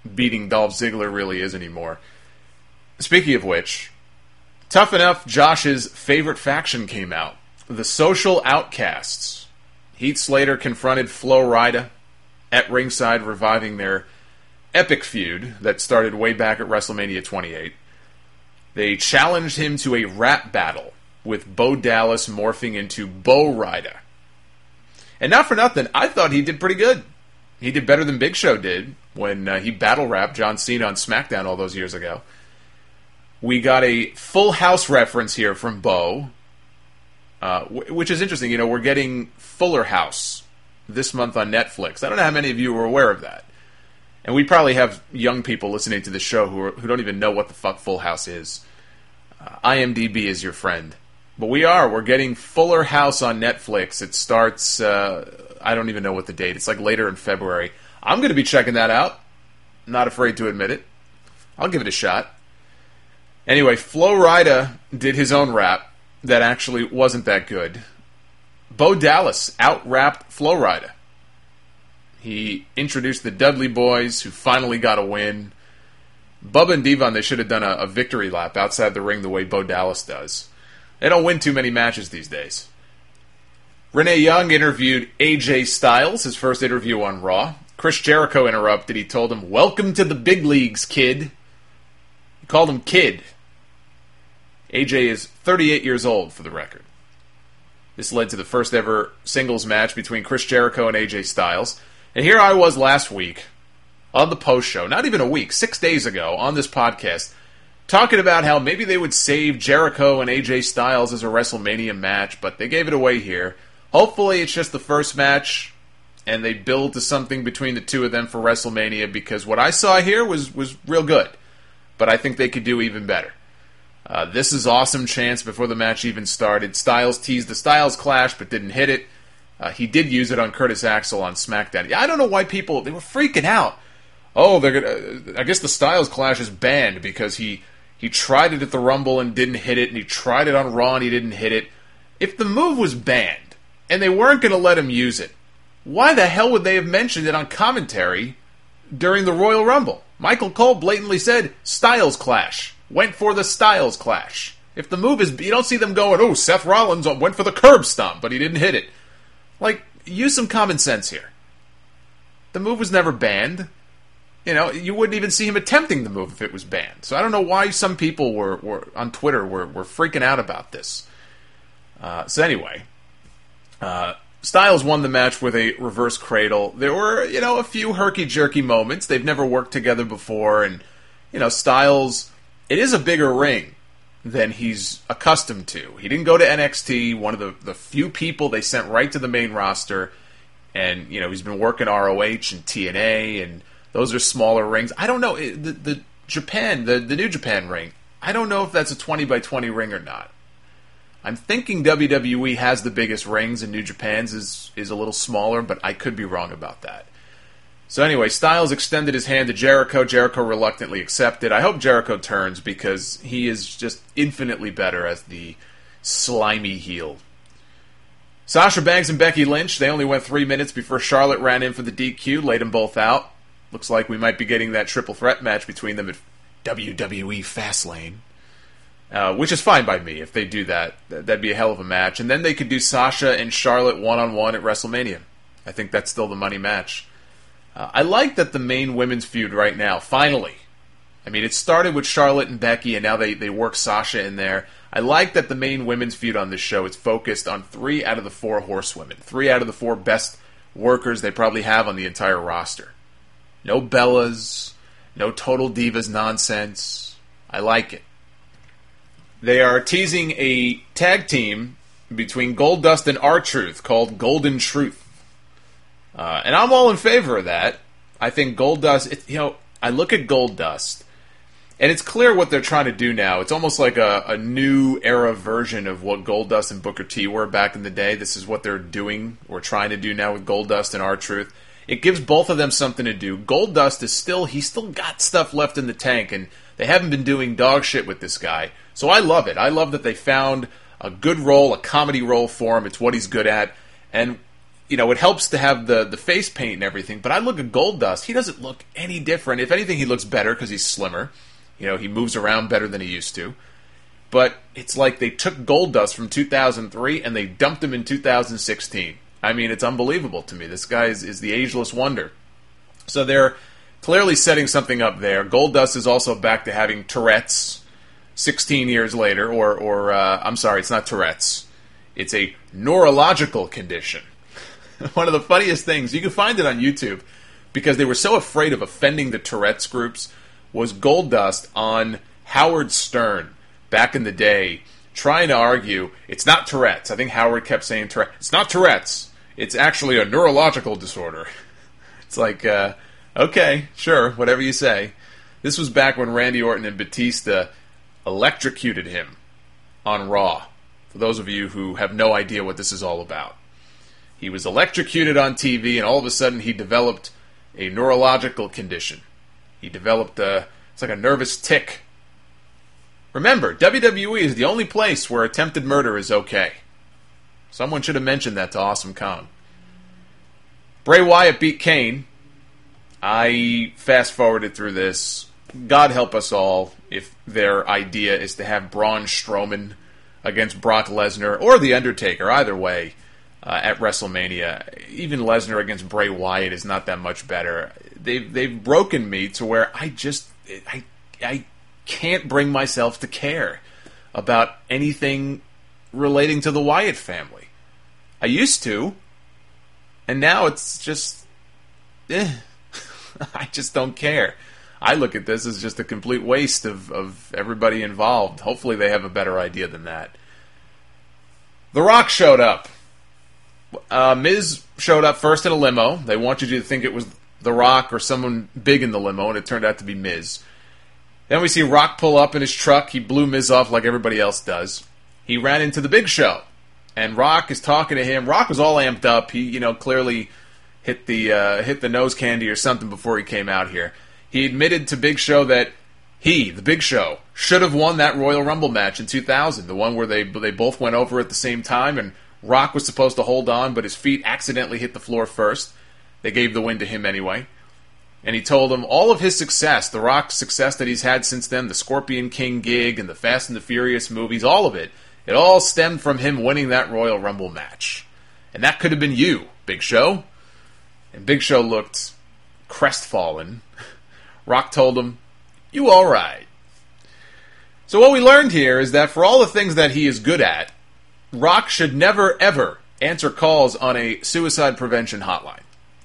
Speaker 3: beating Dolph Ziggler really is anymore. Speaking of which, Tough Enough Josh's favorite faction came out. The Social Outcasts. Heath Slater confronted Flo Rida at ringside, reviving their epic feud that started way back at WrestleMania twenty-eight. They challenged him to a rap battle, with Bo Dallas morphing into Bo Rida. And not for nothing, I thought he did pretty good. He did better than Big Show did when uh, he battle rapped John Cena on SmackDown all those years ago. We got a Full House reference here from Bo, uh, w- which is interesting. You know, we're getting Fuller House this month on Netflix. I don't know how many of you are aware of that. And we probably have young people listening to this show who, are, who don't even know what the fuck Full House is. Uh, IMDb is your friend. But we are. We're getting Fuller House on Netflix. It starts, uh, I don't even know what the date. It's like later in February. I'm going to be checking that out. Not afraid to admit it. I'll give it a shot. Anyway, Flo Rida did his own rap that actually wasn't that good. Bo Dallas out-rapped Flo Rida. He introduced the Dudley Boys, who finally got a win. Bubba and Devon, they should have done a, a victory lap outside the ring the way Bo Dallas does. They don't win too many matches these days. Renee Young interviewed A J Styles, his first interview on Raw. Chris Jericho interrupted. He told him, "Welcome to the big leagues, kid." He called him kid. A J is thirty-eight years old, for the record. This led to the first ever singles match between Chris Jericho and A J Styles. And here I was last week on the post show, not even a week, six days ago on this podcast, talking about how maybe they would save Jericho and A J Styles as a WrestleMania match, but they gave it away here. Hopefully it's just the first match, and they build to something between the two of them for WrestleMania, because what I saw here was, was real good. But I think they could do even better. Uh, this is awesome chance before the match even started. Styles teased the Styles Clash, but didn't hit it. Uh, he did use it on Curtis Axel on SmackDown. Yeah, I don't know why people, they were freaking out. Oh, they're gonna, I guess the Styles Clash is banned because he... He tried it at the Rumble and didn't hit it, and he tried it on Raw and he didn't hit it. If the move was banned, and they weren't going to let him use it, why the hell would they have mentioned it on commentary during the Royal Rumble? Michael Cole blatantly said, Styles Clash. Went for the Styles Clash. If the move is... You don't see them going, oh, Seth Rollins went for the curb stomp, but he didn't hit it. Like, use some common sense here. The move was never banned. You know, you wouldn't even see him attempting the move if it was banned. So I don't know why some people were, were on Twitter were, were freaking out about this. Uh, so anyway, uh, Styles won the match with a reverse cradle. There were, you know, a few herky-jerky moments. They've never worked together before. And, you know, Styles, it is a bigger ring than he's accustomed to. He didn't go to N X T, one of the, the few people they sent right to the main roster. And, you know, he's been working R O H and T N A, and those are smaller rings. I don't know. The, the Japan, the, the New Japan ring, I don't know if that's a twenty by twenty ring or not. I'm thinking W W E has the biggest rings and New Japan's is, is a little smaller, but I could be wrong about that. So anyway, Styles extended his hand to Jericho. Jericho reluctantly accepted. I hope Jericho turns because he is just infinitely better as the slimy heel. Sasha Banks and Becky Lynch, they only went three minutes before Charlotte ran in for the D Q, laid them both out. Looks like we might be getting that triple threat match between them at W W E Fastlane. Uh, which is fine by me if they do that. That'd be a hell of a match. And then they could do Sasha and Charlotte one-on-one at WrestleMania. I think that's still the money match. Uh, I like that the main women's feud right now, finally. I mean, it started with Charlotte and Becky, and now they, they work Sasha in there. I like that the main women's feud on this show is focused on three out of the four horsewomen. Three out of the four best workers they probably have on the entire roster. No Bellas, no Total Divas nonsense. I like it. They are teasing a tag team between Goldust and R-Truth called Golden Truth. Uh, and I'm all in favor of that. I think Goldust, it, you know, I look at Goldust, and it's clear what they're trying to do now. It's almost like a, a new era version of what Goldust and Booker T were back in the day. This is what they're doing, or trying to do now with Goldust and R-Truth. It gives both of them something to do. Goldust is still, he's still got stuff left in the tank, and they haven't been doing dog shit with this guy. So I love it. I love that they found a good role, a comedy role for him. It's what he's good at. And you know, it helps to have the, the face paint and everything, but I look at Goldust, he doesn't look any different. If anything, he looks better because he's slimmer. You know, he moves around better than he used to. But it's like they took Goldust from two thousand three and they dumped him in two thousand sixteen. I mean, it's unbelievable to me. This guy is, is the ageless wonder. So they're clearly setting something up there. Goldust is also back to having Tourette's sixteen years later, or, or uh, I'm sorry, it's not Tourette's. It's a neurological condition. One of the funniest things, you can find it on YouTube, because they were so afraid of offending the Tourette's groups, was Goldust on Howard Stern back in the day, trying to argue, it's not Tourette's. I think Howard kept saying Tourette's. It's not Tourette's. It's actually a neurological disorder. It's like, uh, okay, sure, whatever you say. This was back when Randy Orton and Batista electrocuted him on Raw. For those of you who have no idea what this is all about. He was electrocuted on T V, and all of a sudden he developed a neurological condition. He developed a, it's like a nervous tic. Remember, W W E is the only place where attempted murder is okay. Someone should have mentioned that to Awesome Kong. Bray Wyatt beat Kane. I fast-forwarded through this. God help us all if their idea is to have Braun Strowman against Brock Lesnar, or The Undertaker, either way, uh, at WrestleMania. Even Lesnar against Bray Wyatt is not that much better. They've, they've broken me to where I just... I, I can't bring myself to care about anything relating to the Wyatt family. I used to, and now it's just... Eh. I just don't care. I look at this as just a complete waste of, of everybody involved. Hopefully they have a better idea than that. The Rock showed up. Uh, Miz showed up first in a limo. They wanted you to think it was The Rock or someone big in the limo, and it turned out to be Miz. Then we see Rock pull up in his truck. He blew Miz off like everybody else does. He ran into the Big Show, and Rock is talking to him. Rock was all amped up. He, you know, clearly hit the uh, hit the nose candy or something before he came out here. He admitted to Big Show that he, the Big Show, should have won that Royal Rumble match in two thousand, the one where they they both went over at the same time, and Rock was supposed to hold on, but his feet accidentally hit the floor first. They gave the win to him anyway. And he told him all of his success, the Rock's success that he's had since then, the Scorpion King gig and the Fast and the Furious movies, all of it, it all stemmed from him winning that Royal Rumble match. And that could have been you, Big Show. And Big Show looked crestfallen. Rock told him, you all right. So what we learned here is that for all the things that he is good at, Rock should never, ever answer calls on a suicide prevention hotline.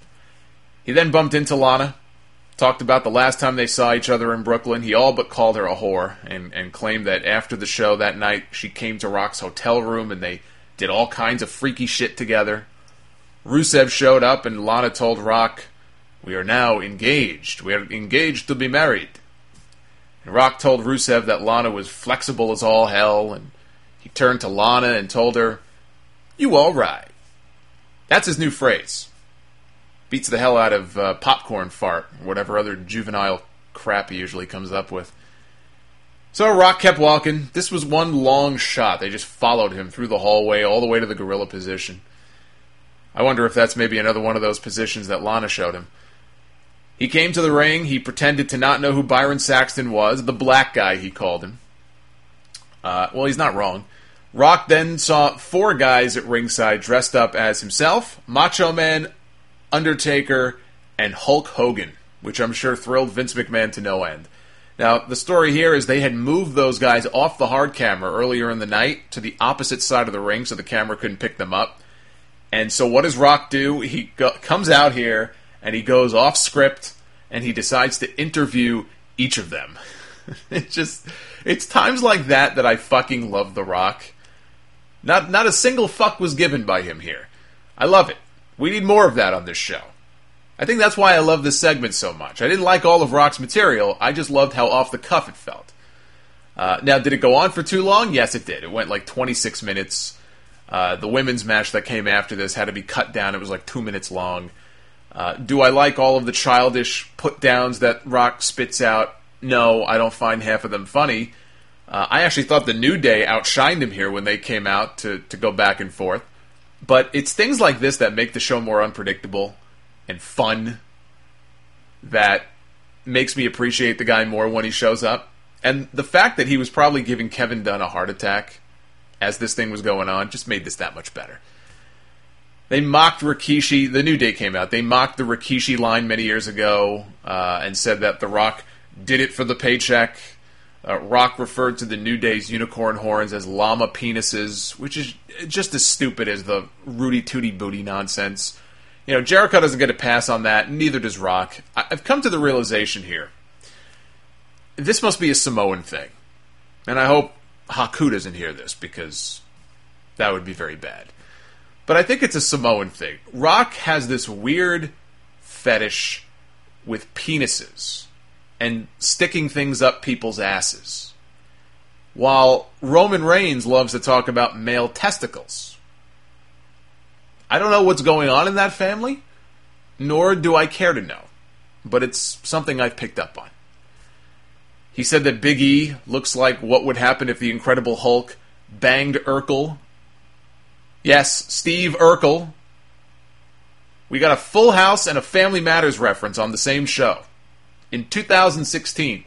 Speaker 3: He then bumped into Lana, talked about the last time they saw each other in Brooklyn. He all but called her a whore and, and claimed that after the show that night, she came to Rock's hotel room and they did all kinds of freaky shit together. Rusev showed up and Lana told Rock, we are now engaged. We are engaged to be married. And Rock told Rusev that Lana was flexible as all hell, and he turned to Lana and told her, you all right. That's his new phrase. Beats the hell out of uh, popcorn fart, or whatever other juvenile crap he usually comes up with. So Rock kept walking. This was one long shot. They just followed him through the hallway all the way to the gorilla position. I wonder if that's maybe another one of those positions that Lana showed him. He came to the ring. He pretended to not know who Byron Saxton was, the black guy he called him. Uh, well, he's not wrong. Rock then saw four guys at ringside dressed up as himself, Macho Man, Undertaker, and Hulk Hogan, which I'm sure thrilled Vince McMahon to no end. Now, the story here is they had moved those guys off the hard camera earlier in the night to the opposite side of the ring so the camera couldn't pick them up. And so what does Rock do? He go- comes out here, and he goes off script, and he decides to interview each of them. It's just, it's times like that that I fucking love The Rock. Not, not a single fuck was given by him here. I love it. We need more of that on this show. I think that's why I love this segment so much. I didn't like all of Rock's material, I just loved how off the cuff it felt. Uh, now, did it go on for too long? Yes, it did. It went like twenty-six minutes. Uh, the women's match that came after this had to be cut down. It was like two minutes long. Uh, do I like all of the childish put-downs that Rock spits out? No, I don't find half of them funny. Uh, I actually thought the New Day outshined him here when they came out to, to go back and forth. But it's things like this that make the show more unpredictable and fun that makes me appreciate the guy more when he shows up. And the fact that he was probably giving Kevin Dunn a heart attack as this thing was going on just made this that much better. They mocked Rikishi. The New Day came out. They mocked the Rikishi line many years ago uh, and said that The Rock did it for the paycheck. Uh, Rock referred to the New Day's unicorn horns as llama penises, which is just as stupid as the Rudy Tooty Booty nonsense. You know, Jericho doesn't get a pass on that, neither does Rock. I- I've come to the realization here. This must be a Samoan thing. And I hope Haku doesn't hear this, because that would be very bad. But I think it's a Samoan thing. Rock has this weird fetish with penises and sticking things up people's asses, while Roman Reigns loves to talk about male testicles. I don't know what's going on in that family, nor do I care to know, but it's something I've picked up on. He said that Big E looks like what would happen if the Incredible Hulk banged Urkel. Yes, Steve Urkel. We got a Full House and a Family Matters reference on the same show in two thousand sixteen.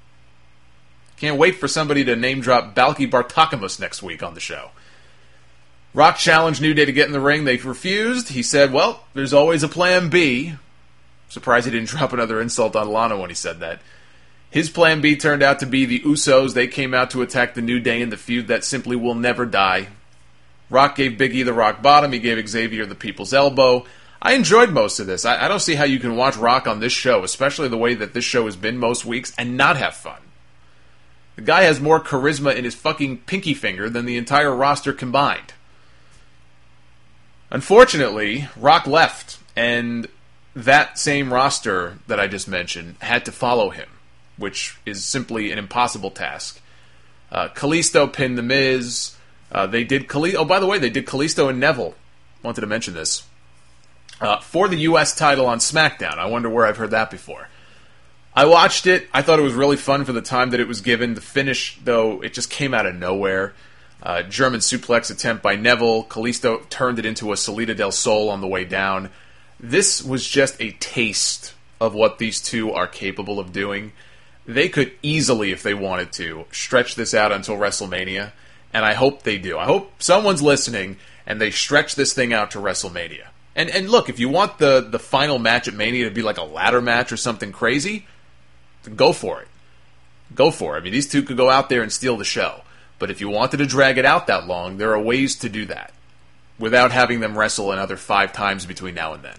Speaker 3: Can't wait for somebody to name drop Balky Bartokomous next week on the show. Rock challenged New Day to get in the ring. They refused. He said, well, there's always a plan B. Surprised he didn't drop another insult on Lana when he said that. His plan B turned out to be the Usos. They came out to attack the New Day in the feud that simply will never die. Rock gave Big E the rock bottom. He gave Xavier the people's elbow. I enjoyed most of this. I, I don't see how you can watch Rock on this show, especially the way that this show has been most weeks, and not have fun. The guy has more charisma in his fucking pinky finger than the entire roster combined. Unfortunately, Rock left, and that same roster that I just mentioned had to follow him, which is simply an impossible task. Uh, Kalisto pinned The Miz. Uh, they did Kali- Oh, by the way, they did Kalisto and Neville. Wanted to mention this. Uh, for the U S title on SmackDown. I wonder where I've heard that before. I watched it. I thought it was really fun for the time that it was given. The finish, though, it just came out of nowhere. Uh, German suplex attempt by Neville. Kalisto turned it into a Salida del Sol on the way down. This was just a taste of what these two are capable of doing. They could easily, if they wanted to, stretch this out until WrestleMania. And I hope they do. I hope someone's listening and they stretch this thing out to WrestleMania. And and look, if you want the, the final match at Mania to be like a ladder match or something crazy, then go for it. Go for it. I mean, these two could go out there and steal the show. But if you wanted to drag it out that long, there are ways to do that without having them wrestle another five times between now and then.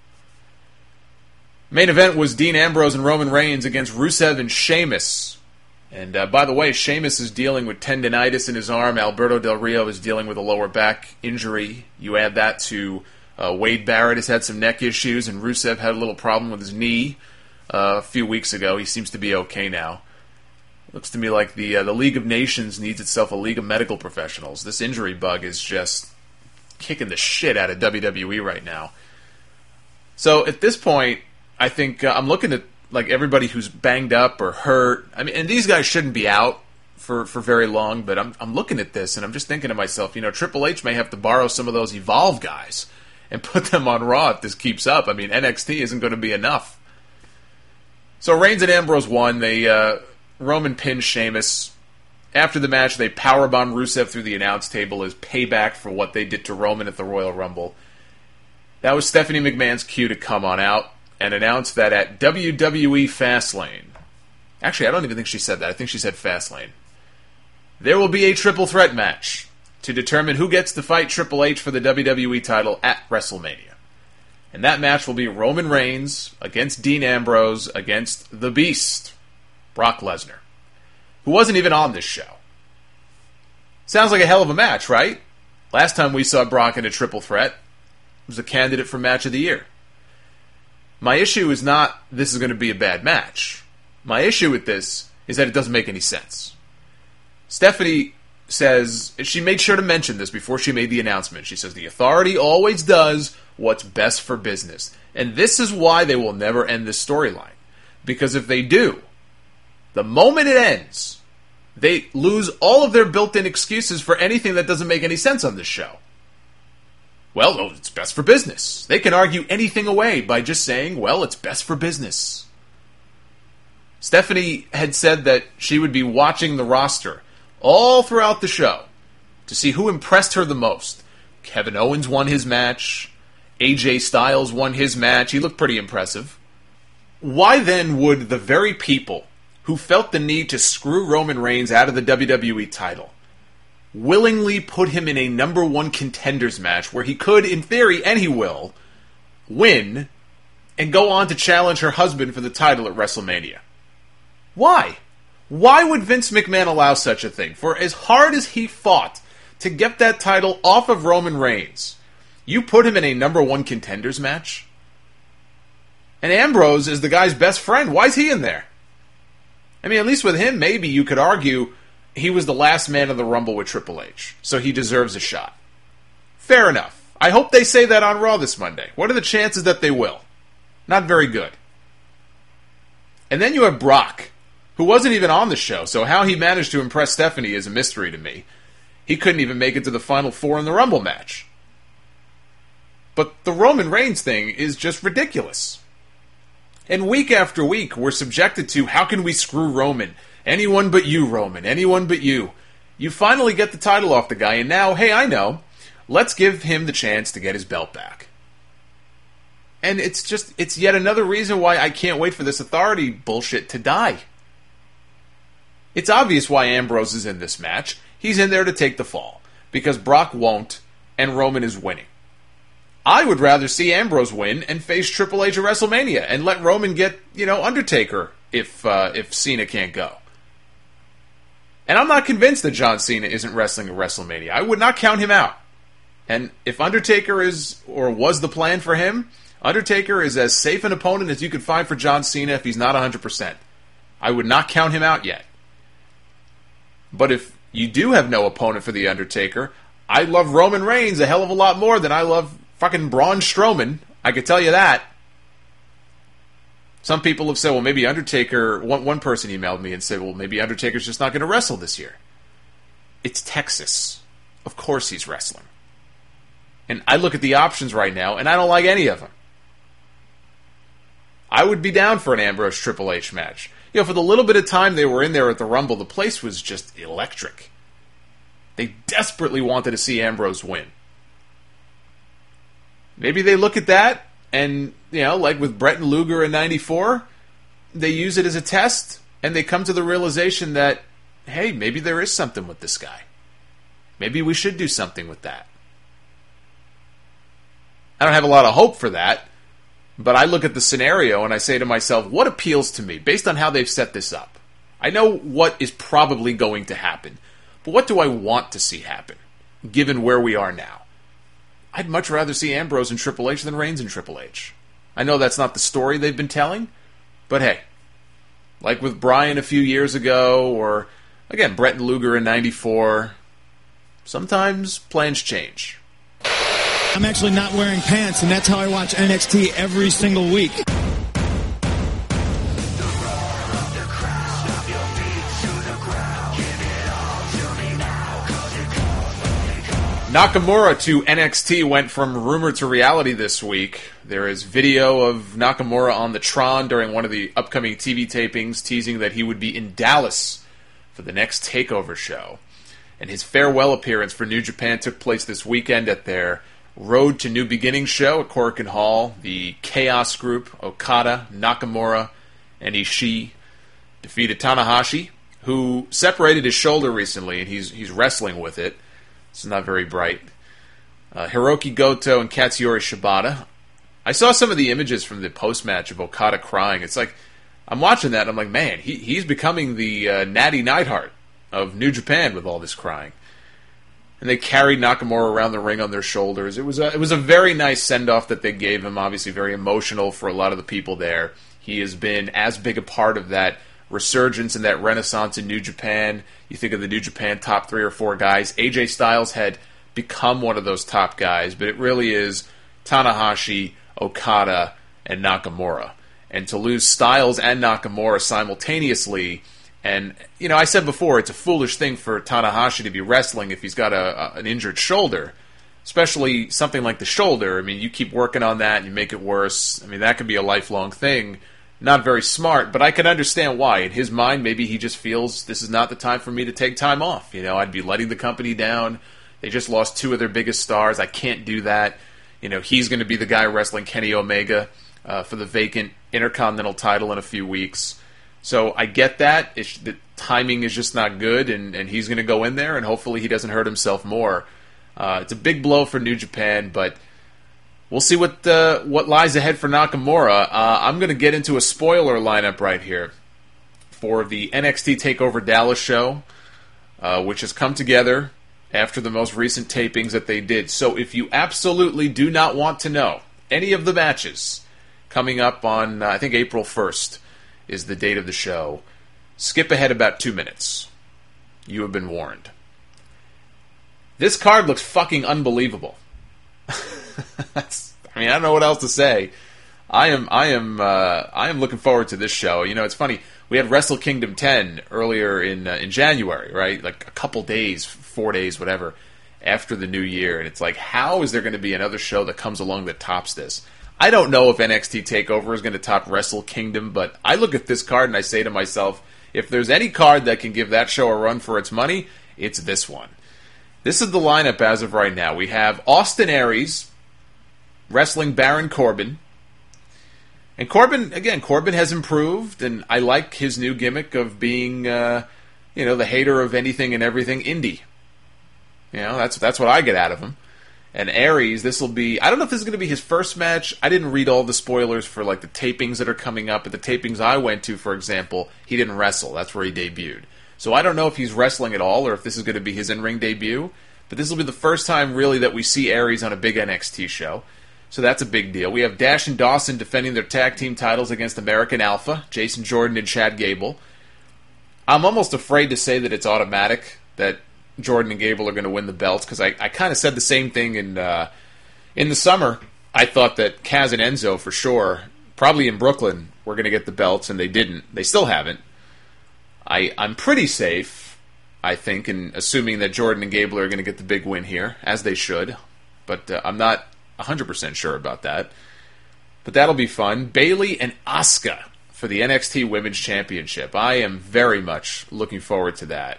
Speaker 3: Main event was Dean Ambrose and Roman Reigns against Rusev and Sheamus. And uh, by the way, Sheamus is dealing with tendinitis in his arm. Alberto Del Rio is dealing with a lower back injury. You add that to uh, Wade Barrett has had some neck issues, and Rusev had a little problem with his knee uh, a few weeks ago. He seems to be okay now. Looks to me like the uh, the League of Nations needs itself a League of Medical Professionals. This injury bug is just kicking the shit out of W W E right now. So at this point, I think uh, I'm looking at like everybody who's banged up or hurt. I mean, and these guys shouldn't be out for, for very long, but I'm I'm looking at this and I'm just thinking to myself, you know, Triple H may have to borrow some of those Evolve guys and put them on Raw if this keeps up. I mean, N X T isn't going to be enough. So Reigns and Ambrose won. They uh, Roman pinned Sheamus. After the match, they powerbombed Rusev through the announce table as payback for what they did to Roman at the Royal Rumble. That was Stephanie McMahon's cue to come on out and announce that at W W E Fastlane, actually, I don't even think she said that. I think she said Fastlane, there will be a triple threat match to determine who gets to fight Triple H for the W W E title at WrestleMania. And that match will be Roman Reigns against Dean Ambrose against the Beast, Brock Lesnar, who wasn't even on this show. Sounds like a hell of a match, right? Last time we saw Brock in a triple threat was a candidate for Match of the Year. My issue is not this is going to be a bad match. My issue with this is that it doesn't make any sense. Stephanie says, she made sure to mention this before she made the announcement. She says, the Authority always does what's best for business. And this is why they will never end this storyline. Because if they do, the moment it ends, they lose all of their built-in excuses for anything that doesn't make any sense on this show. well, oh, it's best for business. They can argue anything away by just saying, well, it's best for business. Stephanie had said that she would be watching the roster all throughout the show to see who impressed her the most. Kevin Owens won his match. A J Styles won his match. He looked pretty impressive. Why then would the very people who felt the need to screw Roman Reigns out of the W W E title willingly put him in a number one contenders match where he could, in theory, and he will, win and go on to challenge her husband for the title at WrestleMania? Why? Why would Vince McMahon allow such a thing? For as hard as he fought to get that title off of Roman Reigns, you put him in a number one contenders match? And Ambrose is the guy's best friend. Why is he in there? I mean, at least with him, maybe you could argue he was the last man of the Rumble with Triple H, so he deserves a shot. Fair enough. I hope they say that on Raw this Monday. What are the chances that they will? Not very good. And then you have Brock, who wasn't even on the show, so how he managed to impress Stephanie is a mystery to me. He couldn't even make it to the Final Four in the Rumble match. But the Roman Reigns thing is just ridiculous. And week after week, we're subjected to, how can we screw Roman? Anyone but you, Roman. Anyone but you. You finally get the title off the guy, and now, hey, I know, let's give him the chance to get his belt back. And it's just, it's yet another reason why I can't wait for this authority bullshit to die. It's obvious why Ambrose is in this match. He's in there to take the fall, because Brock won't, and Roman is winning. I would rather see Ambrose win and face Triple H at WrestleMania, and let Roman get, you know, Undertaker if uh, if Cena can't go. And I'm not convinced that John Cena isn't wrestling at WrestleMania. I would not count him out. And if Undertaker is, or was the plan for him, Undertaker is as safe an opponent as you could find for John Cena if he's not one hundred percent. I would not count him out yet. But if you do have no opponent for The Undertaker, I love Roman Reigns a hell of a lot more than I love fucking Braun Strowman. I could tell you that. Some people have said, well, maybe Undertaker... One, one person emailed me and said, well, maybe Undertaker's just not going to wrestle this year. It's Texas. Of course he's wrestling. And I look at the options right now, and I don't like any of them. I would be down for an Ambrose Triple H match. You know, for the little bit of time they were in there at the Rumble, the place was just electric. They desperately wanted to see Ambrose win. Maybe they look at that, and, you know, like with Bret and Luger in ninety-four, they use it as a test, and they come to the realization that, hey, maybe there is something with this guy. Maybe we should do something with that. I don't have a lot of hope for that, but I look at the scenario and I say to myself, what appeals to me based on how they've set this up? I know what is probably going to happen, but what do I want to see happen, given where we are now? I'd much rather see Ambrose and Triple H than Reigns and Triple H. I know that's not the story they've been telling, but hey, like with Bryan a few years ago, or, again, Bret and Luger in ninety-four, sometimes plans change.
Speaker 6: I'm actually not wearing pants, and that's how I watch N X T every single week.
Speaker 3: Nakamura to N X T went from rumor to reality this week. There is video of Nakamura on the Tron during one of the upcoming T V tapings, teasing that he would be in Dallas for the next TakeOver show. And his farewell appearance for New Japan took place this weekend at their Road to New Beginnings show at Korakuen Hall. The Chaos Group, Okada, Nakamura, and Ishii, defeated Tanahashi, who separated his shoulder recently, and he's he's wrestling with it. It's not very bright. Uh, Hiroki Goto and Katsuyori Shibata. I saw some of the images from the post-match of Okada crying. It's like, I'm watching that, and I'm like, man, he he's becoming the uh, Natty Neidhart of New Japan with all this crying. And they carried Nakamura around the ring on their shoulders. It was a, it was a very nice send-off that they gave him, obviously very emotional for a lot of the people there. He has been as big a part of that resurgence and that renaissance in New Japan. You think of the New Japan top three or four guys. A J Styles had become one of those top guys, but it really is Tanahashi, Okada, and Nakamura. And to lose Styles and Nakamura simultaneously, and, you know, I said before, it's a foolish thing for Tanahashi to be wrestling if he's got a, a, an injured shoulder, especially something like the shoulder. I mean, you keep working on that and you make it worse. I mean, that could be a lifelong thing. Not very smart, but I can understand why. In his mind, maybe he just feels this is not the time for me to take time off. You know, I'd be letting the company down. They just lost two of their biggest stars. I can't do that. You know, he's going to be the guy wrestling Kenny Omega uh, for the vacant Intercontinental title in a few weeks. So I get that. It's, the timing is just not good, and, and he's going to go in there, and hopefully he doesn't hurt himself more. Uh, it's a big blow for New Japan, but we'll see what uh, what lies ahead for Nakamura. Uh, I'm going to get into a spoiler lineup right here for the N X T TakeOver Dallas show, uh, which has come together after the most recent tapings that they did. So if you absolutely do not want to know any of the matches coming up on, uh, I think April first is the date of the show, skip ahead about two minutes. You have been warned. This card looks fucking unbelievable. That's, I mean, I don't know what else to say. I am, I am, uh, I am looking forward to this show. You know, it's funny. We had Wrestle Kingdom ten earlier in uh, in January, right? Like a couple days, four days, whatever, after the new year, and it's like, how is there going to be another show that comes along that tops this? I don't know if N X T TakeOver is going to top Wrestle Kingdom, but I look at this card and I say to myself, if there's any card that can give that show a run for its money, it's this one. This is the lineup as of right now. We have Austin Aries wrestling Baron Corbin. And Corbin, again, Corbin has improved, and I like his new gimmick of being, uh, you know, the hater of anything and everything indie. You know, that's that's what I get out of him. And Aries, this will be, I don't know if this is going to be his first match. I didn't read all the spoilers for, like, the tapings that are coming up. At the tapings I went to, for example, he didn't wrestle. That's where he debuted. So I don't know if he's wrestling at all or if this is going to be his in-ring debut. But this will be the first time, really, that we see Aries on a big N X T show. So that's a big deal. We have Dash and Dawson defending their tag team titles against American Alpha, Jason Jordan and Chad Gable. I'm almost afraid to say that it's automatic that Jordan and Gable are going to win the belts, because I, I kind of said the same thing in uh, in the summer. I thought that Kaz and Enzo, for sure, probably in Brooklyn, were going to get the belts, and they didn't. They still haven't. I, I'm pretty safe, I think, in assuming that Jordan and Gable are going to get the big win here, as they should. But uh, I'm not one hundred percent sure about that. But that'll be fun. Bayley and Asuka for the N X T Women's Championship. I am very much looking forward to that.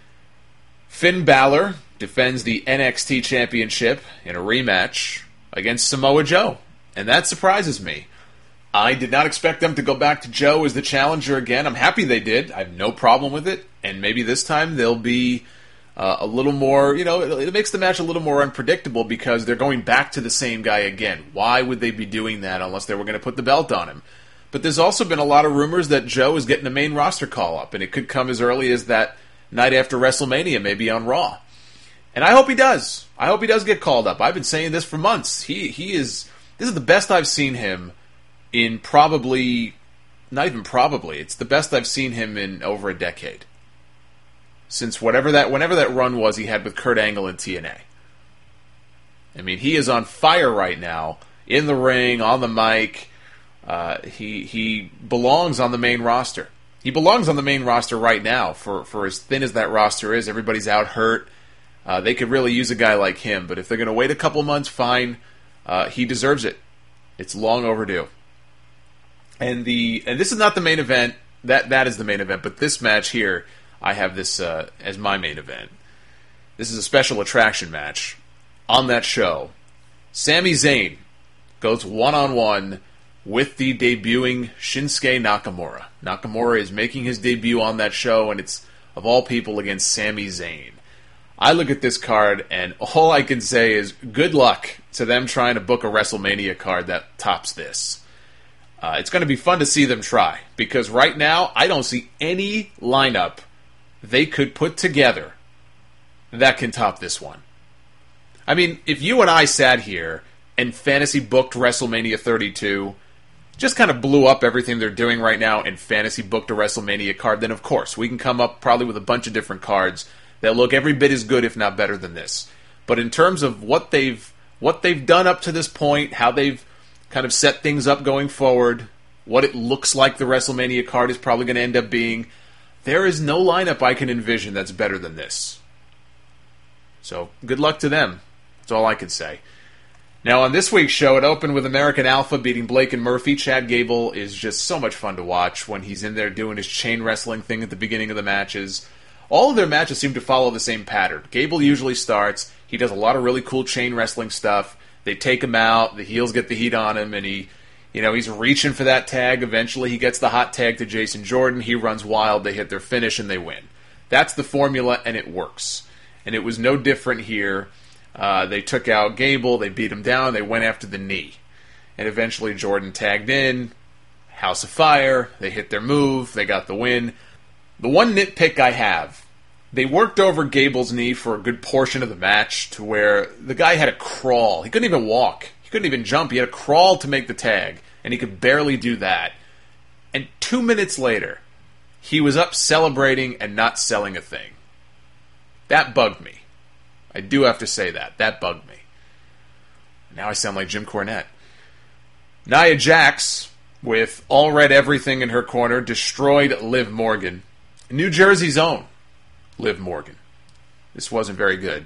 Speaker 3: Finn Balor defends the N X T Championship in a rematch against Samoa Joe. And that surprises me. I did not expect them to go back to Joe as the challenger again. I'm happy they did. I have no problem with it. And maybe this time they'll be uh, a little more, you know, it, it makes the match a little more unpredictable because they're going back to the same guy again. Why would they be doing that unless they were going to put the belt on him? But there's also been a lot of rumors that Joe is getting a main roster call-up, and it could come as early as that night after WrestleMania, maybe on Raw. And I hope he does. I hope he does get called up. I've been saying this for months. He he is, this is the best I've seen him in probably, not even probably, it's the best I've seen him in over a decade. Since whatever that, whenever that run was he had with Kurt Angle in T N A. I mean, he is on fire right now, in the ring, on the mic. Uh, he he belongs on the main roster. He belongs on the main roster right now. For, for as thin as that roster is, everybody's out hurt. Uh, they could really use a guy like him. But if they're going to wait a couple months, fine. Uh, he deserves it. It's long overdue. And the and this is not the main event. That that is the main event. But this match here, I have this uh, as my main event. This is a special attraction match. On that show, Sami Zayn goes one-on-one with the debuting Shinsuke Nakamura. Nakamura is making his debut on that show, and it's, of all people, against Sami Zayn. I look at this card, and all I can say is good luck to them trying to book a WrestleMania card that tops this. Uh, it's going to be fun to see them try, because right now, I don't see any lineup they could put together that can top this one. I mean, if you and I sat here and fantasy booked WrestleMania thirty-two, just kind of blew up everything they're doing right now and fantasy booked a WrestleMania card, then of course, we can come up probably with a bunch of different cards that look every bit as good, if not better than this. But in terms of what they've what they've done up to this point, how they've kind of set things up going forward, what it looks like the WrestleMania card is probably going to end up being, there is no lineup I can envision that's better than this. So, good luck to them. That's That's all I can say. Now, on this week's show, it opened with American Alpha beating Blake and Murphy. Chad Gable is just so much fun to watch when he's in there doing his chain wrestling thing at the beginning of the matches. All of their matches seem to follow the same pattern. Gable usually starts. He does a lot of really cool chain wrestling stuff. They take him out. The heels get the heat on him, and he, you know, he's reaching for that tag. Eventually, he gets the hot tag to Jason Jordan. He runs wild. They hit their finish, and they win. That's the formula, and it works. And it was no different here. Uh, they took out Gable, they beat him down, they went after the knee. And eventually Jordan tagged in, House of Fire, they hit their move, they got the win. The one nitpick I have, they worked over Gable's knee for a good portion of the match to where the guy had to crawl. He couldn't even walk. He couldn't even jump. He had to crawl to make the tag, and he could barely do that. And two minutes later, he was up celebrating and not selling a thing. That bugged me. I do have to say that. That bugged me. Now I sound like Jim Cornette. Nia Jax, with all red everything in her corner, destroyed Liv Morgan. New Jersey's own Liv Morgan. This wasn't very good.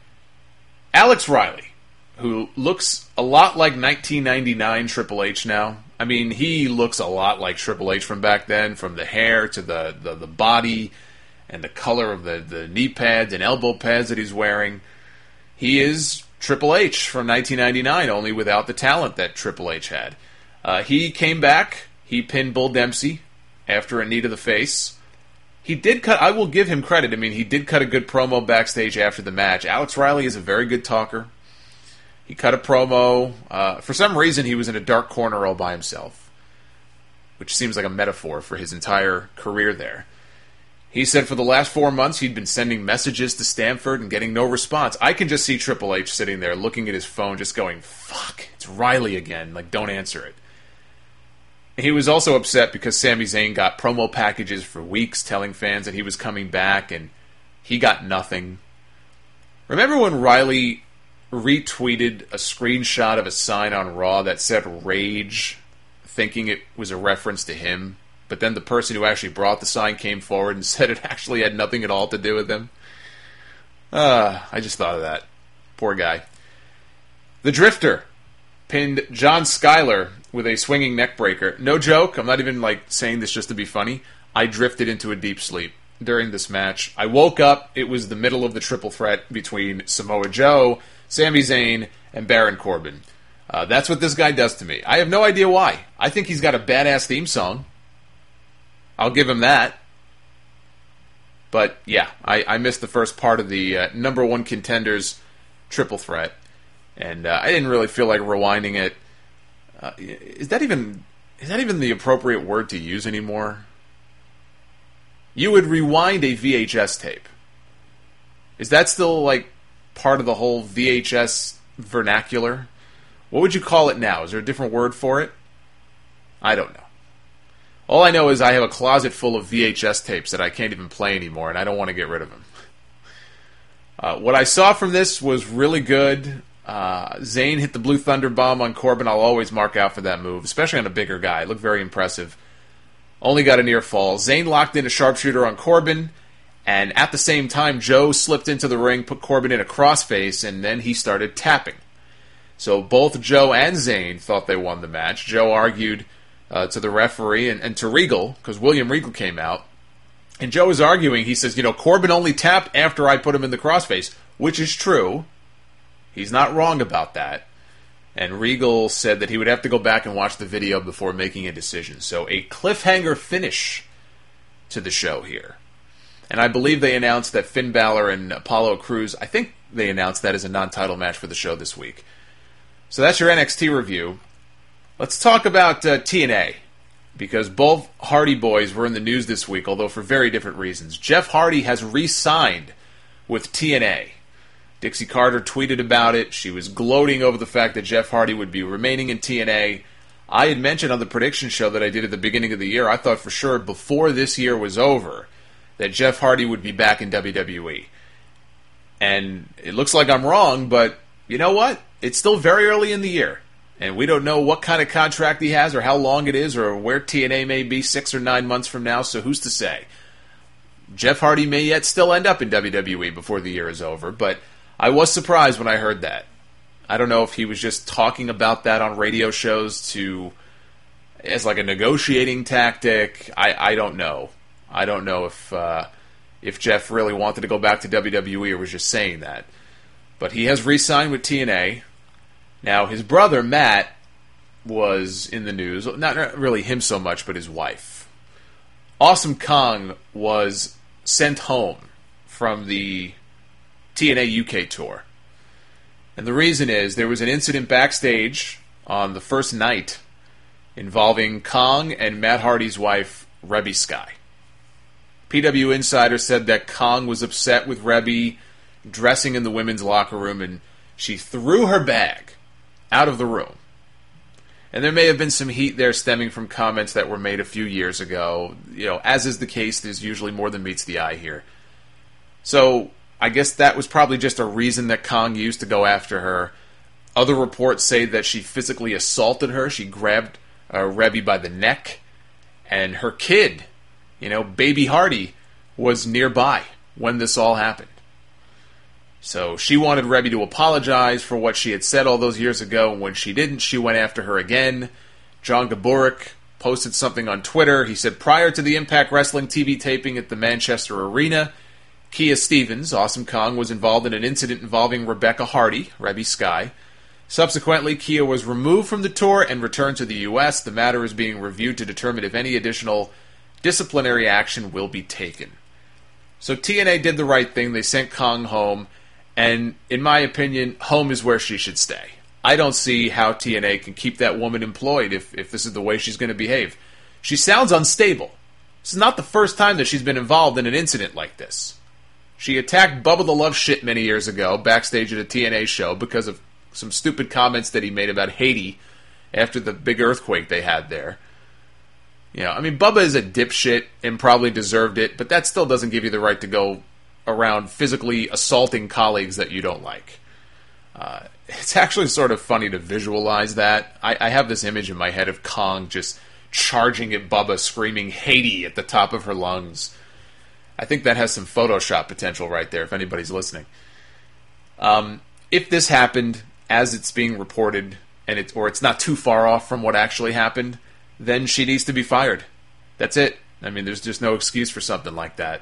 Speaker 3: Alex Riley, who looks a lot like nineteen ninety-nine Triple H now. I mean, he looks a lot like Triple H from back then, from the hair to the, the, the body and the color of the, the knee pads and elbow pads that he's wearing. He is Triple H from nineteen ninety-nine, only without the talent that Triple H had. Uh, he came back. He pinned Bull Dempsey after a knee to the face. He did cut, I will give him credit. I mean, he did cut a good promo backstage after the match. Alex Riley is a very good talker. He cut a promo. Uh, for some reason, he was in a dark corner all by himself, which seems like a metaphor for his entire career there. He said for the last four months he'd been sending messages to Stamford and getting no response. I can just see Triple H sitting there looking at his phone just going, fuck, it's Riley again. Like, don't answer it. He was also upset because Sami Zayn got promo packages for weeks telling fans that he was coming back, and he got nothing. Remember when Riley retweeted a screenshot of a sign on Raw that said Rage, thinking it was a reference to him? But then the person who actually brought the sign came forward and said it actually had nothing at all to do with him. Uh, I just thought of that. Poor guy. The Drifter pinned John Skyler with a swinging neckbreaker. No joke. I'm not even like saying this just to be funny. I drifted into a deep sleep during this match. I woke up. It was the middle of the triple threat between Samoa Joe, Sami Zayn, and Baron Corbin. Uh, that's what this guy does to me. I have no idea why. I think he's got a badass theme song. I'll give him that. But, yeah, I, I missed the first part of the uh, number one contenders triple threat. And uh, I didn't really feel like rewinding it. Uh, is that even is that even the appropriate word to use anymore? You would rewind a V H S tape. Is that still, like, part of the whole V H S vernacular? What would you call it now? Is there a different word for it? I don't know. All I know is I have a closet full of V H S tapes that I can't even play anymore, and I don't want to get rid of them. Uh, what I saw from this was really good. Uh, Zayn hit the Blue Thunder Bomb on Corbin. I'll always mark out for that move, especially on a bigger guy. It looked very impressive. Only got a near fall. Zayn locked in a sharpshooter on Corbin, and at the same time, Joe slipped into the ring, put Corbin in a crossface, and then he started tapping. So both Joe and Zayn thought they won the match. Joe argued uh, to the referee and, and to Regal, because William Regal came out. And Joe was arguing. He says, you know, Corbin only tapped after I put him in the crossface, which is true. He's not wrong about that. And Regal said that he would have to go back and watch the video before making a decision. So a cliffhanger finish to the show here. And I believe they announced that Finn Balor and Apollo Crews, I think they announced that as a non-title match for the show this week. So that's your N X T review. Let's talk about uh, T N A. Because both Hardy Boys were in the news this week, although for very different reasons. Jeff Hardy has re-signed with T N A. Dixie Carter tweeted about it. She was gloating over the fact that Jeff Hardy would be remaining in T N A. I had mentioned on the prediction show that I did at the beginning of the year, I thought for sure before this year was over that Jeff Hardy would be back in W W E. And it looks like I'm wrong, but you know what? It's still very early in the year. And we don't know what kind of contract he has or how long it is or where T N A may be six or nine months from now, so who's to say? Jeff Hardy may yet still end up in W W E before the year is over, but I was surprised when I heard that. I don't know if he was just talking about that on radio shows to as like a negotiating tactic. I, I don't know. I don't know if uh, if Jeff really wanted to go back to W W E or was just saying that. But he has re-signed with T N A. Now, his brother, Matt, was in the news. Not really him so much, but his wife. Awesome Kong was sent home from the T N A U K tour. And the reason is there was an incident backstage on the first night involving Kong and Matt Hardy's wife, Rebby Sky. P W Insider said that Kong was upset with Rebby dressing in the women's locker room, and she threw her bag out of the room. And there may have been some heat there stemming from comments that were made a few years ago. You know, as is the case, there's usually more than meets the eye here. So I guess that was probably just a reason that Kong used to go after her. Other reports say that she physically assaulted her. She grabbed uh, Rebby by the neck. And her kid, you know, baby Hardy, was nearby when this all happened. So she wanted Rebby to apologize for what she had said all those years ago, and when she didn't, she went after her again. John Gaborik posted something on Twitter. He said, prior to the Impact Wrestling T V taping at the Manchester Arena, Kia Stevens, Awesome Kong, was involved in an incident involving Rebecca Hardy, Rebby Sky. Subsequently, Kia was removed from the tour and returned to the U S. The matter is being reviewed to determine if any additional disciplinary action will be taken. So T N A did the right thing. They sent Kong home. And in my opinion, home is where she should stay. I don't see how T N A can keep that woman employed if, if this is the way she's going to behave. She sounds unstable. This is not the first time that she's been involved in an incident like this. She attacked Bubba the Love Shit many years ago backstage at a T N A show because of some stupid comments that he made about Haiti after the big earthquake they had there. You know, I mean, Bubba is a dipshit and probably deserved it, but that still doesn't give you the right to go around physically assaulting colleagues that you don't like. Uh, it's actually sort of funny to visualize that. I, I have this image in my head of Kong just charging at Bubba, screaming Haiti at the top of her lungs. I think that has some Photoshop potential right there, if anybody's listening. Um, if this happened as it's being reported, and it, or it's not too far off from what actually happened, then she needs to be fired. That's it. I mean, there's just no excuse for something like that.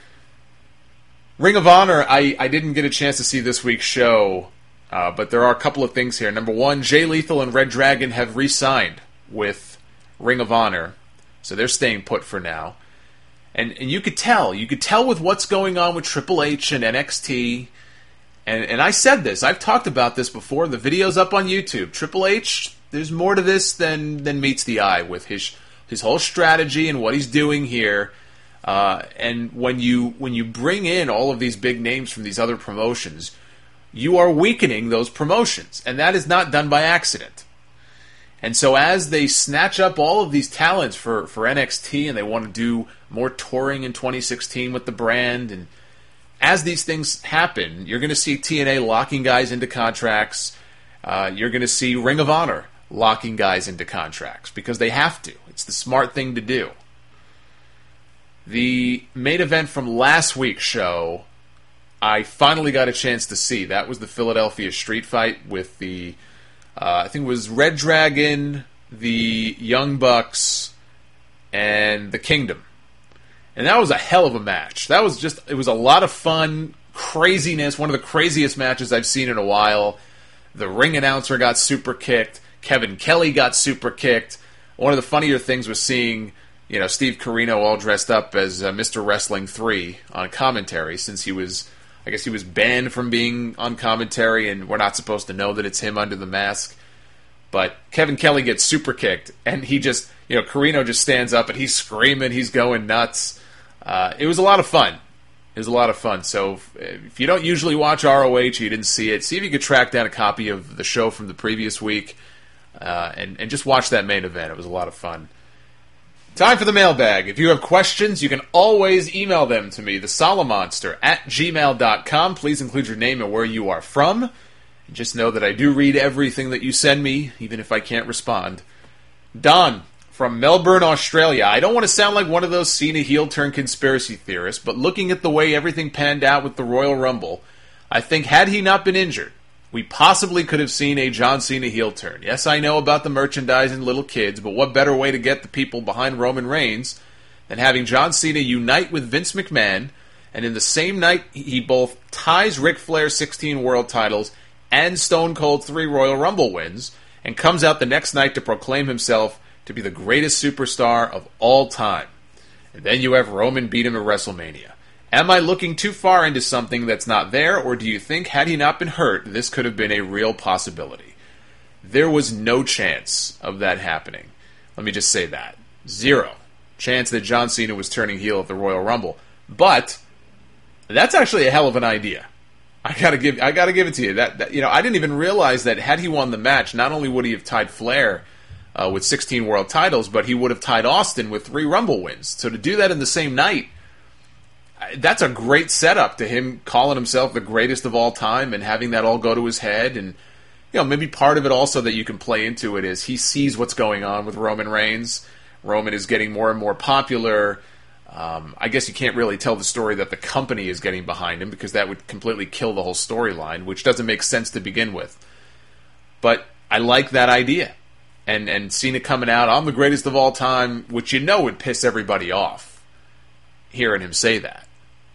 Speaker 3: Ring of Honor, I, I didn't get a chance to see this week's show, uh, but there are a couple of things here. Number one, Jay Lethal and Red Dragon have re-signed with Ring of Honor, so they're staying put for now. And and you could tell, you could tell with what's going on with Triple H and N X T, and, and I said this, I've talked about this before, the video's up on YouTube. Triple H, there's more to this than, than meets the eye with his his whole strategy and what he's doing here. Uh, and when you when you bring in all of these big names from these other promotions, you are weakening those promotions, and that is not done by accident. And so as they snatch up all of these talents for, for N X T, and they want to do more touring in twenty sixteen with the brand, and as these things happen, you're going to see T N A locking guys into contracts. Uh, you're going to see Ring of Honor locking guys into contracts, because they have to. It's the smart thing to do. The main event from last week's show, I finally got a chance to see. That was the Philadelphia Street Fight with the, uh, I think it was Red Dragon, the Young Bucks, and the Kingdom. And that was a hell of a match. That was just, it was a lot of fun, craziness, one of the craziest matches I've seen in a while. The ring announcer got super kicked. Kevin Kelly got super kicked. One of the funnier things was seeing, you know, Steve Corino all dressed up as uh, Mister Wrestling three on commentary, since he was, I guess he was banned from being on commentary, and we're not supposed to know that it's him under the mask. But Kevin Kelly gets super kicked, and he just, you know, Corino just stands up, and he's screaming, he's going nuts. Uh, it was a lot of fun. It was a lot of fun. So if, if you don't usually watch R O H, you didn't see it, see if you could track down a copy of the show from the previous week, uh, and, and just watch that main event. It was a lot of fun. Time for the mailbag. If you have questions, you can always email them to me, the Solomonster at gmail dot com. Please include your name and where you are from. And just know that I do read everything that you send me, even if I can't respond. Don, from Melbourne, Australia. I don't want to sound like one of those Cena heel-turn conspiracy theorists, but looking at the way everything panned out with the Royal Rumble, I think had he not been injured, we possibly could have seen a John Cena heel turn. Yes, I know about the merchandise and little kids, but what better way to get the people behind Roman Reigns than having John Cena unite with Vince McMahon, and in the same night he both ties Ric Flair's sixteen world titles and Stone Cold's three Royal Rumble wins, and comes out the next night to proclaim himself to be the greatest superstar of all time. And then you have Roman beat him at WrestleMania. Am I looking too far into something that's not there, or do you think had he not been hurt, this could have been a real possibility? There was no chance of that happening. Let me just say that. Zero chance that John Cena was turning heel at the Royal Rumble. But that's actually a hell of an idea. I gotta give I gotta give it to you. That, that you know, I didn't even realize that had he won the match, not only would he have tied Flair uh, with sixteen world titles, but he would have tied Austin with three Rumble wins. So to do that in the same night, that's a great setup to him calling himself the greatest of all time and having that all go to his head. And you know, maybe part of it also that you can play into it is he sees what's going on with Roman Reigns. Roman is getting more and more popular. Um, I guess you can't really tell the story that the company is getting behind him because that would completely kill the whole storyline, which doesn't make sense to begin with. But I like that idea. And and Cena coming out, I'm the greatest of all time, which you know would piss everybody off, hearing him say that.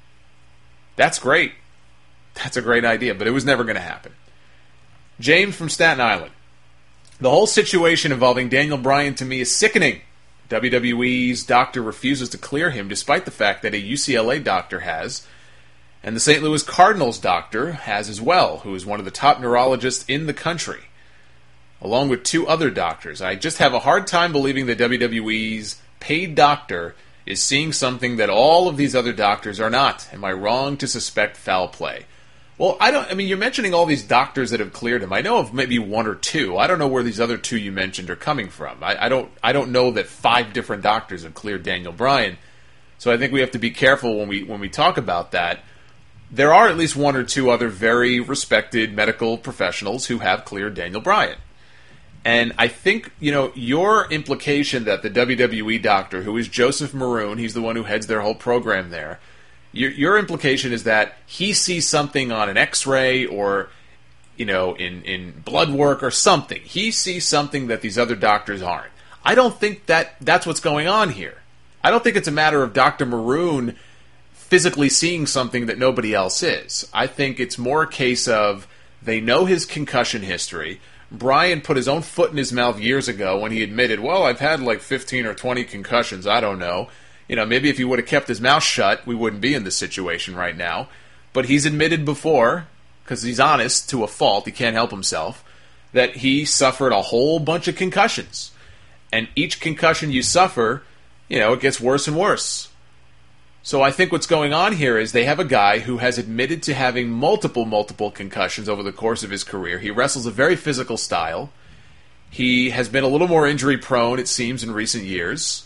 Speaker 3: That's great. That's a great idea, but it was never going to happen. James from Staten Island. The whole situation involving Daniel Bryan to me is sickening. W W E's doctor refuses to clear him despite the fact that a U C L A doctor has, and the Saint Louis Cardinals doctor has as well, who is one of the top neurologists in the country, along with two other doctors. I just have a hard time believing that W W E's paid doctor is seeing something that all of these other doctors are not. Am I wrong to suspect foul play? Well, I don't. I mean, you're mentioning all these doctors that have cleared him. I know of maybe one or two. I don't know where these other two you mentioned are coming from. I, I don't. I don't know that five different doctors have cleared Daniel Bryan. So I think we have to be careful when we when we talk about that. There are at least one or two other very respected medical professionals who have cleared Daniel Bryan. And I think, you know, your implication that the W W E doctor, who is Joseph Maroon, he's the one who heads their whole program there. Your, your implication is that he sees something on an X-ray or, you know, in, in blood work or something. He sees something that these other doctors aren't. I don't think that that's what's going on here. I don't think it's a matter of Doctor Maroon physically seeing something that nobody else is. I think it's more a case of they know his concussion history. Bryan put his own foot in his mouth years ago when he admitted, well, I've had like fifteen or twenty concussions, I don't know. You know, maybe if he would have kept his mouth shut, we wouldn't be in this situation right now. But he's admitted before, because he's honest to a fault, he can't help himself, that he suffered a whole bunch of concussions. And each concussion you suffer, you know, it gets worse and worse. So I think what's going on here is they have a guy who has admitted to having multiple, multiple concussions over the course of his career. He wrestles a very physical style. He has been a little more injury prone, it seems, in recent years.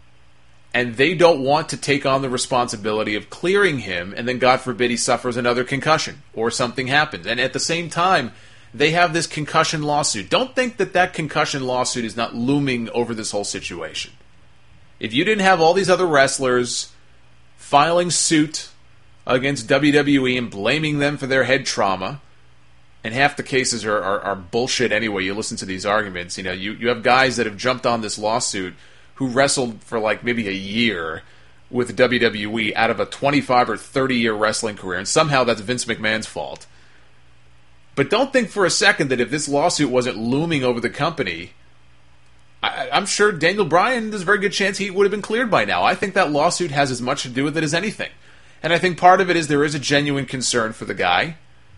Speaker 3: And they don't want to take on the responsibility of clearing him, and then, God forbid, he suffers another concussion, or something happens. And at the same time, they have this concussion lawsuit. Don't think that that concussion lawsuit is not looming over this whole situation. If you didn't have all these other wrestlers filing suit against W W E and blaming them for their head trauma, and half the cases are, are, are bullshit anyway, you listen to these arguments, you know, you, you have guys that have jumped on this lawsuit who wrestled for like maybe a year with W W E out of a twenty-five or thirty year wrestling career, and somehow that's Vince McMahon's fault. But don't think for a second that if this lawsuit wasn't looming over the company, I, I'm sure Daniel Bryan, there's a very good chance he would have been cleared by now. I think that lawsuit has as much to do with it as anything. And I think part of it is there is a genuine concern for the guy,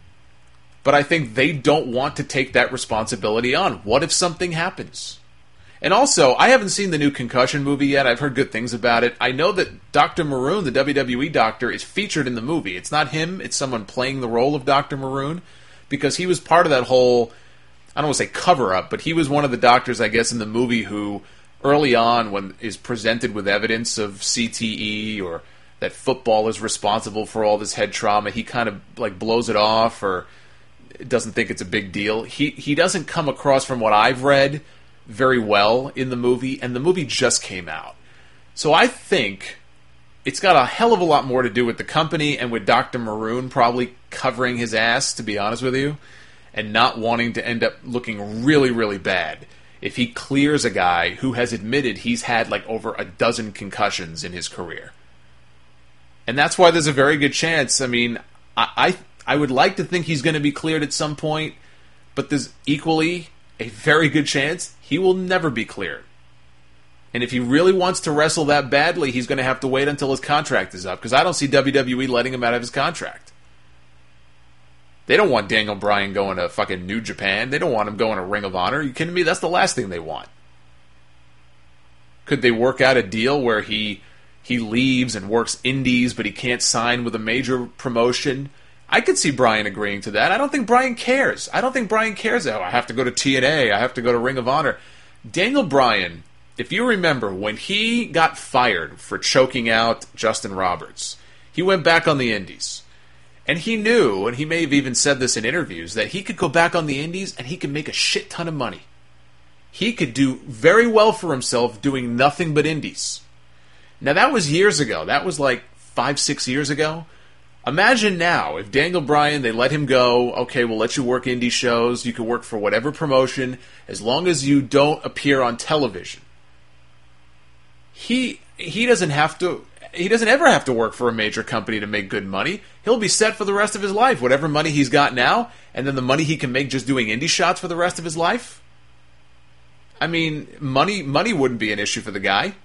Speaker 3: but I think they don't want to take that responsibility on. What if something happens? And also, I haven't seen the new Concussion movie yet. I've heard good things about it. I know that Doctor Maroon, the W W E doctor, is featured in the movie. It's not him, it's someone playing the role of Doctor Maroon, because he was part of that whole, I don't want to say cover-up, but he was one of the doctors, I guess, in the movie who, early on, when is presented with evidence of C T E or that football is responsible for all this head trauma, he kind of like blows it off or doesn't think it's a big deal. He he doesn't come across, from what I've read, very well in the movie, and the movie just came out. So I think it's got a hell of a lot more to do with the company and with Doctor Maroon probably covering his ass, to be honest with you, and not wanting to end up looking really, really bad if he clears a guy who has admitted he's had like over a dozen concussions in his career. And that's why there's a very good chance. I mean, I I, I would like to think he's going to be cleared at some point, but there's equally a very good chance he will never be cleared. And if he really wants to wrestle that badly, he's going to have to wait until his contract is up, because I don't see W W E letting him out of his contract. They don't want Daniel Bryan going to fucking New Japan. They don't want him going to Ring of Honor. Are you kidding me? That's the last thing they want. Could they work out a deal where he he leaves and works indies, but he can't sign with a major promotion? I could see Bryan agreeing to that. I don't think Bryan cares. I don't think Bryan cares. Oh, I have to go to T N A. I have to go to Ring of Honor. Daniel Bryan, if you remember, when he got fired for choking out Justin Roberts, he went back on the indies. And he knew, and he may have even said this in interviews, that he could go back on the indies and he could make a shit ton of money. He could do very well for himself doing nothing but indies. Now, that was years ago. That was like five, six years ago. Imagine now, if Daniel Bryan, they let him go, okay, we'll let you work indie shows, you can work for whatever promotion, as long as you don't appear on television. He he doesn't have to... He doesn't ever have to work for a major company to make good money. He'll be set for the rest of his life. Whatever money he's got now, and then the money he can make just doing indie shots for the rest of his life. I mean, money money wouldn't be an issue for the guy.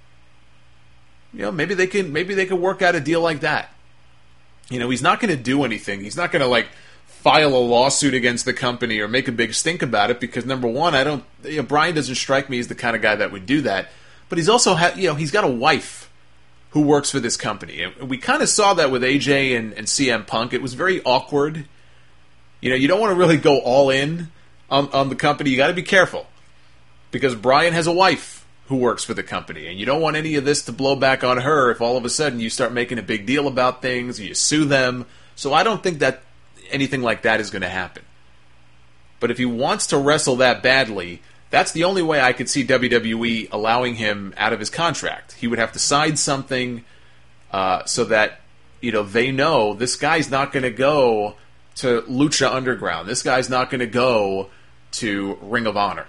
Speaker 3: You know, maybe they can maybe they can work out a deal like that. You know, he's not going to do anything. He's not going to like file a lawsuit against the company or make a big stink about it, because number one, I don't. You know, Bryan doesn't strike me as the kind of guy that would do that. But he's also ha- you know he's got a wife who works for this company. And we kind of saw that with A J and, and C M Punk. It was very awkward. You know, you don't want to really go all in on, on the company. You got to be careful, because Bryan has a wife who works for the company, and you don't want any of this to blow back on her if all of a sudden you start making a big deal about things, or you sue them. So I don't think that anything like that is going to happen. But if he wants to wrestle that badly, that's the only way I could see W W E allowing him out of his contract. He would have to sign something uh, so that, you know, they know this guy's not going to go to Lucha Underground. This guy's not going to go to Ring of Honor.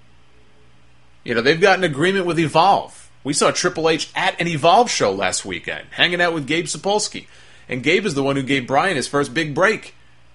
Speaker 3: You know, they've got an agreement with Evolve. We saw Triple H at an Evolve show last weekend, hanging out with Gabe Sapolsky. And Gabe is the one who gave Bryan his first big break.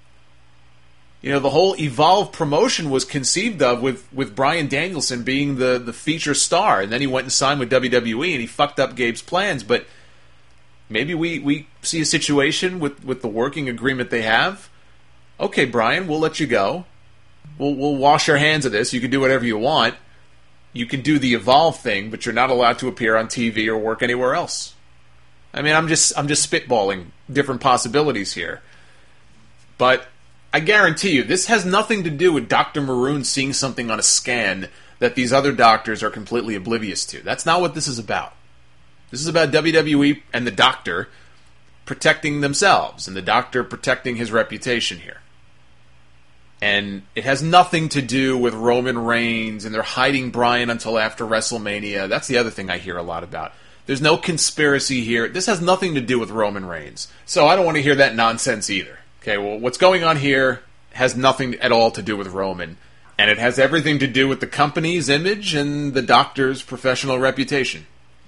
Speaker 3: You know, the whole Evolve promotion was conceived of with, with Bryan Danielson being the, the feature star, and then he went and signed with W W E, and he fucked up Gabe's plans. But maybe we, we see a situation with, with the working agreement they have. Okay, Bryan, we'll let you go. We'll we'll wash our hands of this. You can do whatever you want. You can do the Evolve thing, but you're not allowed to appear on T V or work anywhere else. I mean, I'm just I'm just spitballing different possibilities here. But I guarantee you, this has nothing to do with Doctor Maroon seeing something on a scan that these other doctors are completely oblivious to. That's not what this is about. This is about W W E and the doctor protecting themselves, and the doctor protecting his reputation here. And it has nothing to do with Roman Reigns, and they're hiding Bryan until after WrestleMania. That's the other thing I hear a lot about. There's no conspiracy here. This has nothing to do with Roman Reigns. So I don't want to hear that nonsense either. Okay, well, what's going on here has nothing at all to do with Roman, and it has everything to do with the company's image and the doctor's professional reputation.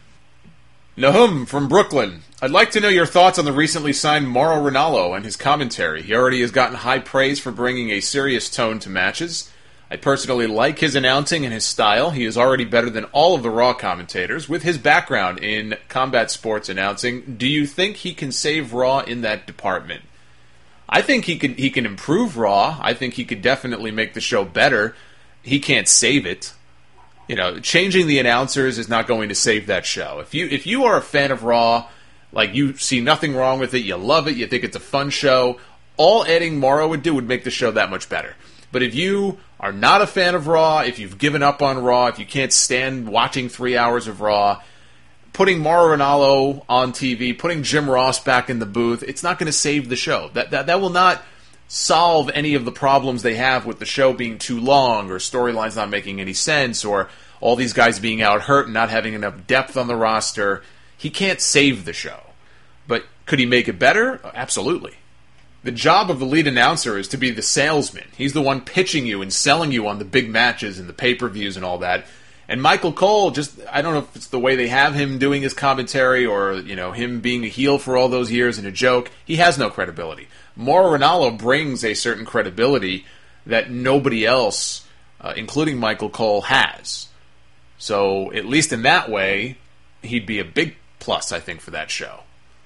Speaker 3: Nahum from Brooklyn. I'd like to know your thoughts on the recently signed Mauro Ranallo and his commentary. He already has gotten high praise for bringing a serious tone to matches. I personally like his announcing and his style. He is already better than all of the Raw commentators. With his background in combat sports announcing, do you think he can save Raw in that department? I think he can he can improve Raw. I think he could definitely make the show better. He can't save it. You know, changing the announcers is not going to save that show. If you if you are a fan of Raw, like you see nothing wrong with it, you love it, you think it's a fun show, all adding Mauro would do would make the show that much better. But if you are not a fan of Raw, if you've given up on Raw, if you can't stand watching three hours of Raw, putting Mauro Ranallo on T V, putting Jim Ross back in the booth, it's not going to save the show. That, that that will not solve any of the problems they have with the show being too long, or storylines not making any sense, or all these guys being out hurt and not having enough depth on the roster. He can't save the show. But could he make it better? Absolutely. The job of the lead announcer is to be the salesman. He's the one pitching you and selling you on the big matches and the pay-per-views and all that. And Michael Cole, just, I don't know if it's the way they have him doing his commentary or, you know, him being a heel for all those years and a joke, he has no credibility. Mauro Ranallo brings a certain credibility that nobody else, uh, including Michael Cole, has. So, at least in that way, he'd be a big plus, I think, for that show.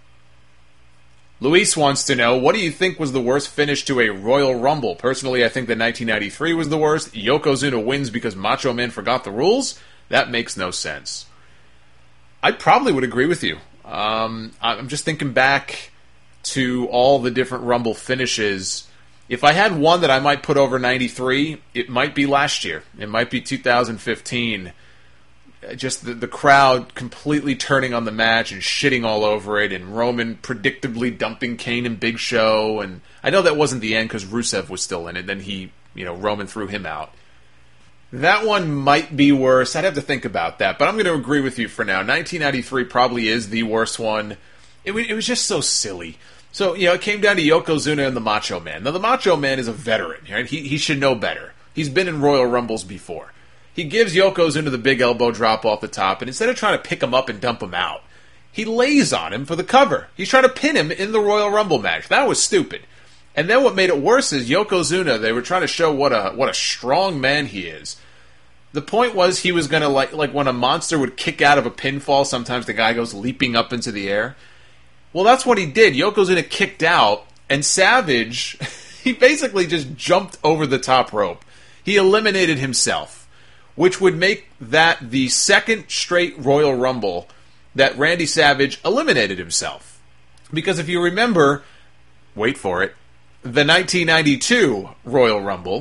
Speaker 3: Luis wants to know, what do you think was the worst finish to a Royal Rumble? Personally, I think that nineteen ninety-three was the worst. Yokozuna wins because Macho Man forgot the rules? That makes no sense. I probably would agree with you. Um, I'm just thinking back to all the different Rumble finishes. If I had one that I might put over ninety-three, it might be last year. It might be two thousand fifteen. Just the, the crowd completely turning on the match and shitting all over it, and Roman predictably dumping Kane and Big Show. And I know that wasn't the end because Rusev was still in it. Then he, you know, Roman threw him out. That one might be worse. I'd have to think about that, but I'm going to agree with you for now. nineteen ninety-three probably is the worst one. It, it was just so silly. So, you know, it came down to Yokozuna and the Macho Man. Now, the Macho Man is a veteran, right? He, he should know better. He's been in Royal Rumbles before. He gives Yokozuna the big elbow drop off the top, and instead of trying to pick him up and dump him out, he lays on him for the cover. He's trying to pin him in the Royal Rumble match. That was stupid. And then what made it worse is Yokozuna, they were trying to show what a what a strong man he is. The point was he was going to, like, like when a monster would kick out of a pinfall, sometimes the guy goes leaping up into the air. Well, that's what he did. Yokozuna kicked out, and Savage, he basically just jumped over the top rope. He eliminated himself, which would make that the second straight Royal Rumble that Randy Savage eliminated himself. Because if you remember, wait for it, the nineteen ninety-two Royal Rumble,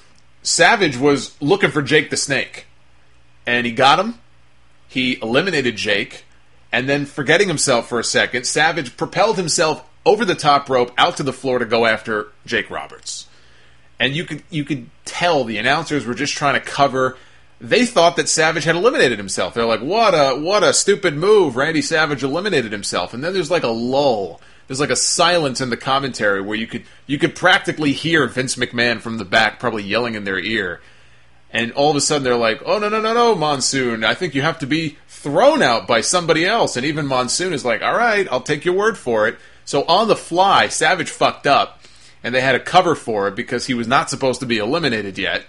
Speaker 3: Savage was looking for Jake the Snake. And he got him, he eliminated Jake, and then forgetting himself for a second, Savage propelled himself over the top rope out to the floor to go after Jake Roberts. And you could you could tell the announcers were just trying to cover. They thought that Savage had eliminated himself. They're like, what a what a stupid move. Randy Savage eliminated himself. And then there's like a lull. There's like a silence in the commentary where you could you could practically hear Vince McMahon from the back probably yelling in their ear. And all of a sudden they're like, oh, no, no, no, no, Monsoon. I think you have to be thrown out by somebody else. And even Monsoon is like, all right, I'll take your word for it. So on the fly, Savage fucked up. And they had a cover for it because he was not supposed to be eliminated yet.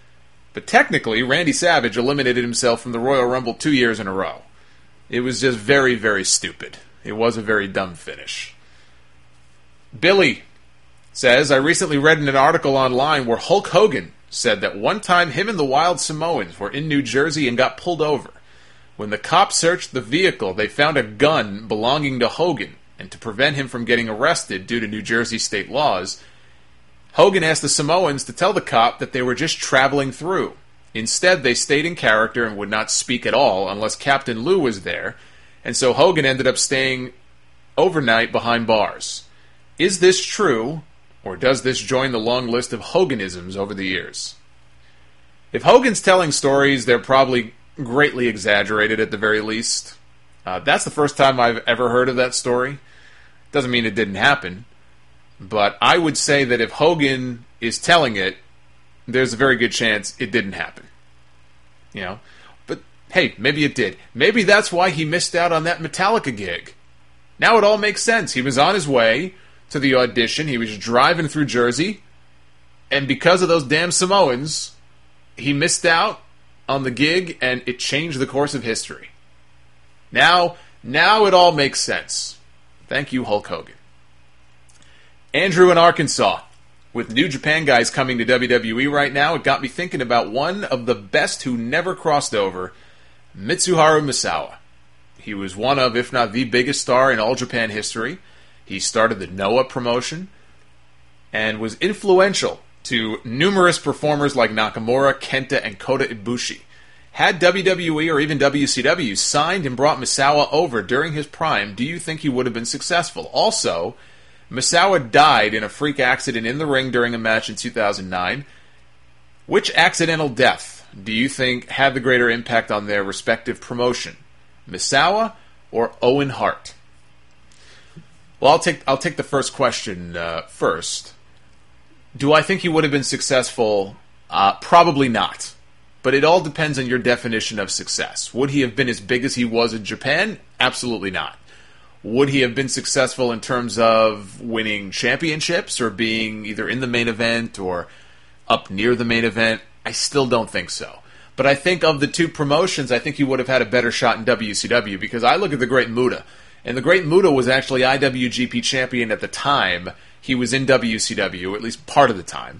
Speaker 3: But technically, Randy Savage eliminated himself from the Royal Rumble two years in a row. It was just very, very stupid. It was a very dumb finish. Billy says, I recently read in an article online where Hulk Hogan said that one time him and the Wild Samoans were in New Jersey and got pulled over. When the cops searched the vehicle, they found a gun belonging to Hogan, and to prevent him from getting arrested due to New Jersey state laws, Hogan asked the Samoans to tell the cop that they were just traveling through. Instead, they stayed in character and would not speak at all unless Captain Lou was there, and so Hogan ended up staying overnight behind bars. Is this true, or does this join the long list of Hoganisms over the years? If Hogan's telling stories, they're probably greatly exaggerated at the very least. Uh, that's the first time I've ever heard of that story. Doesn't mean it didn't happen. But I would say that if Hogan is telling it, there's a very good chance it didn't happen. You know? But, hey, maybe it did. Maybe that's why he missed out on that Metallica gig. Now it all makes sense. He was on his way to the audition. He was driving through Jersey. And because of those damn Samoans, he missed out on the gig, and it changed the course of history. Now, now it all makes sense. Thank you, Hulk Hogan. Andrew in Arkansas. With New Japan guys coming to W W E right now, it got me thinking about one of the best who never crossed over, Mitsuharu Misawa. He was one of, if not the biggest star in All Japan history. He started the Noah promotion and was influential to numerous performers like Nakamura, Kenta, and Kota Ibushi. Had W W E or even W C W signed and brought Misawa over during his prime, do you think he would have been successful? Also, Misawa died in a freak accident in the ring during a match in two thousand nine. Which accidental death do you think had the greater impact on their respective promotion? Misawa or Owen Hart? Well, I'll take I'll take the first question uh, first. Do I think he would have been successful? Uh, probably not. But it all depends on your definition of success. Would he have been as big as he was in Japan? Absolutely not. Would he have been successful in terms of winning championships or being either in the main event or up near the main event? I still don't think so. But I think of the two promotions, I think he would have had a better shot in W C W because I look at the Great Muta. And the Great Muta was actually I W G P champion at the time he was in W C W, at least part of the time.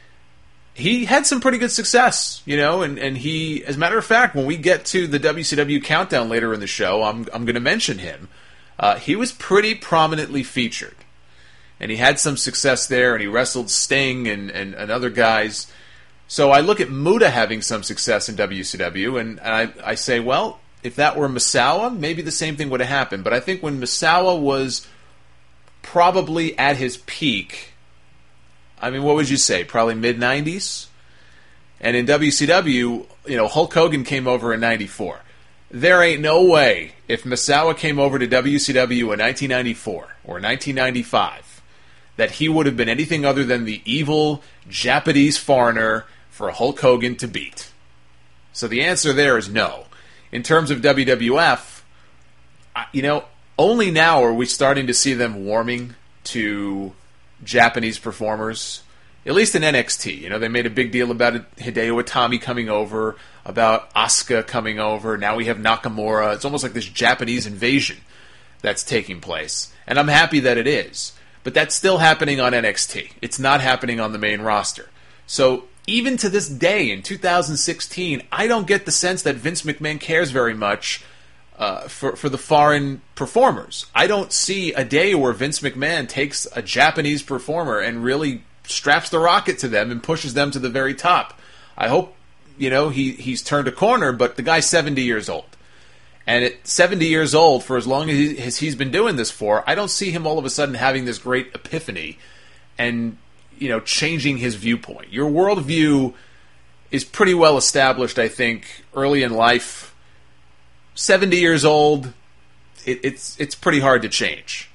Speaker 3: He had some pretty good success, you know, and, and he, as a matter of fact, when we get to the W C W countdown later in the show, I'm I'm going to mention him. Uh, he was pretty prominently featured. And he had some success there, and he wrestled Sting and, and, and other guys. So I look at Muta having some success in W C W, and I, I say, well, if that were Misawa, maybe the same thing would have happened. But I think when Misawa was probably at his peak, I mean, what would you say? Probably mid nineties? And in W C W, you know, Hulk Hogan came over in ninety-four. There ain't no way if Misawa came over to W C W in nineteen ninety-four or nineteen ninety-five that he would have been anything other than the evil Japanese foreigner for Hulk Hogan to beat. So the answer there is no. In terms of W W F, you know, only now are we starting to see them warming to Japanese performers, at least in N X T. You know, they made a big deal about it, Hideo Itami coming over, about Asuka coming over. Now we have Nakamura. It's almost like this Japanese invasion that's taking place. And I'm happy that it is. But that's still happening on N X T. It's not happening on the main roster. So even to this day, in two thousand sixteen, I don't get the sense that Vince McMahon cares very much uh, for, for the foreign performers. I don't see a day where Vince McMahon takes a Japanese performer and really straps the rocket to them and pushes them to the very top. I hope, you know, he, he's turned a corner, but the guy's seventy years old. And at seventy years old, for as long as, he, as he's been doing this for, I don't see him all of a sudden having this great epiphany and, you know, changing his viewpoint. Your worldview is pretty well established, I think, early in life. seventy years old, it, it's it's pretty hard to change.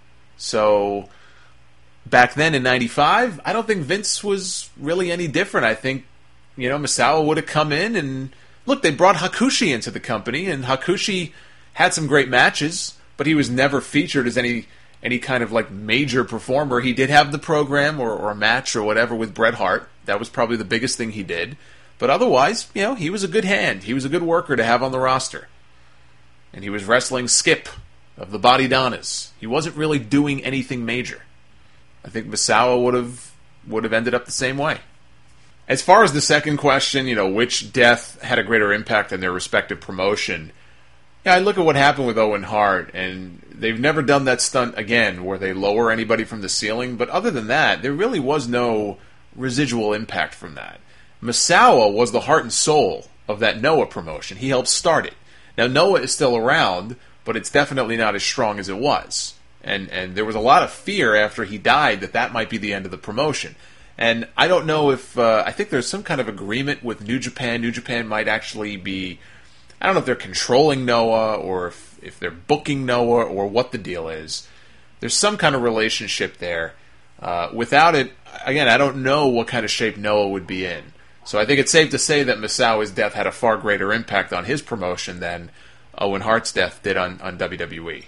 Speaker 3: So back then in ninety-five, I don't think Vince was really any different. I think, you know, Misawa would have come in and, look, they brought Hakushi into the company, and Hakushi had some great matches, but he was never featured as any any kind of like major performer. He did have the program or, or a match or whatever with Bret Hart. That was probably the biggest thing he did. But otherwise, you know, he was a good hand. He was a good worker to have on the roster. And he was wrestling Skip of the Body Donnas. He wasn't really doing anything major. I think Misawa would have would have ended up the same way. As far as the second question, you know, which death had a greater impact on their respective promotion, yeah, I look at what happened with Owen Hart, and they've never done that stunt again where they lower anybody from the ceiling, but other than that, there really was no residual impact from that. Misawa was the heart and soul of that Noah promotion. He helped start it. Now, Noah is still around, but it's definitely not as strong as it was. And and there was a lot of fear after he died that that might be the end of the promotion. And I don't know if, uh, I think there's some kind of agreement with New Japan. New Japan might actually be, I don't know if they're controlling Noah or if, if they're booking Noah or what the deal is. There's some kind of relationship there. Uh, without it, again, I don't know what kind of shape Noah would be in. So I think it's safe to say that Misawa's death had a far greater impact on his promotion than Owen Hart's death did on, on W W E.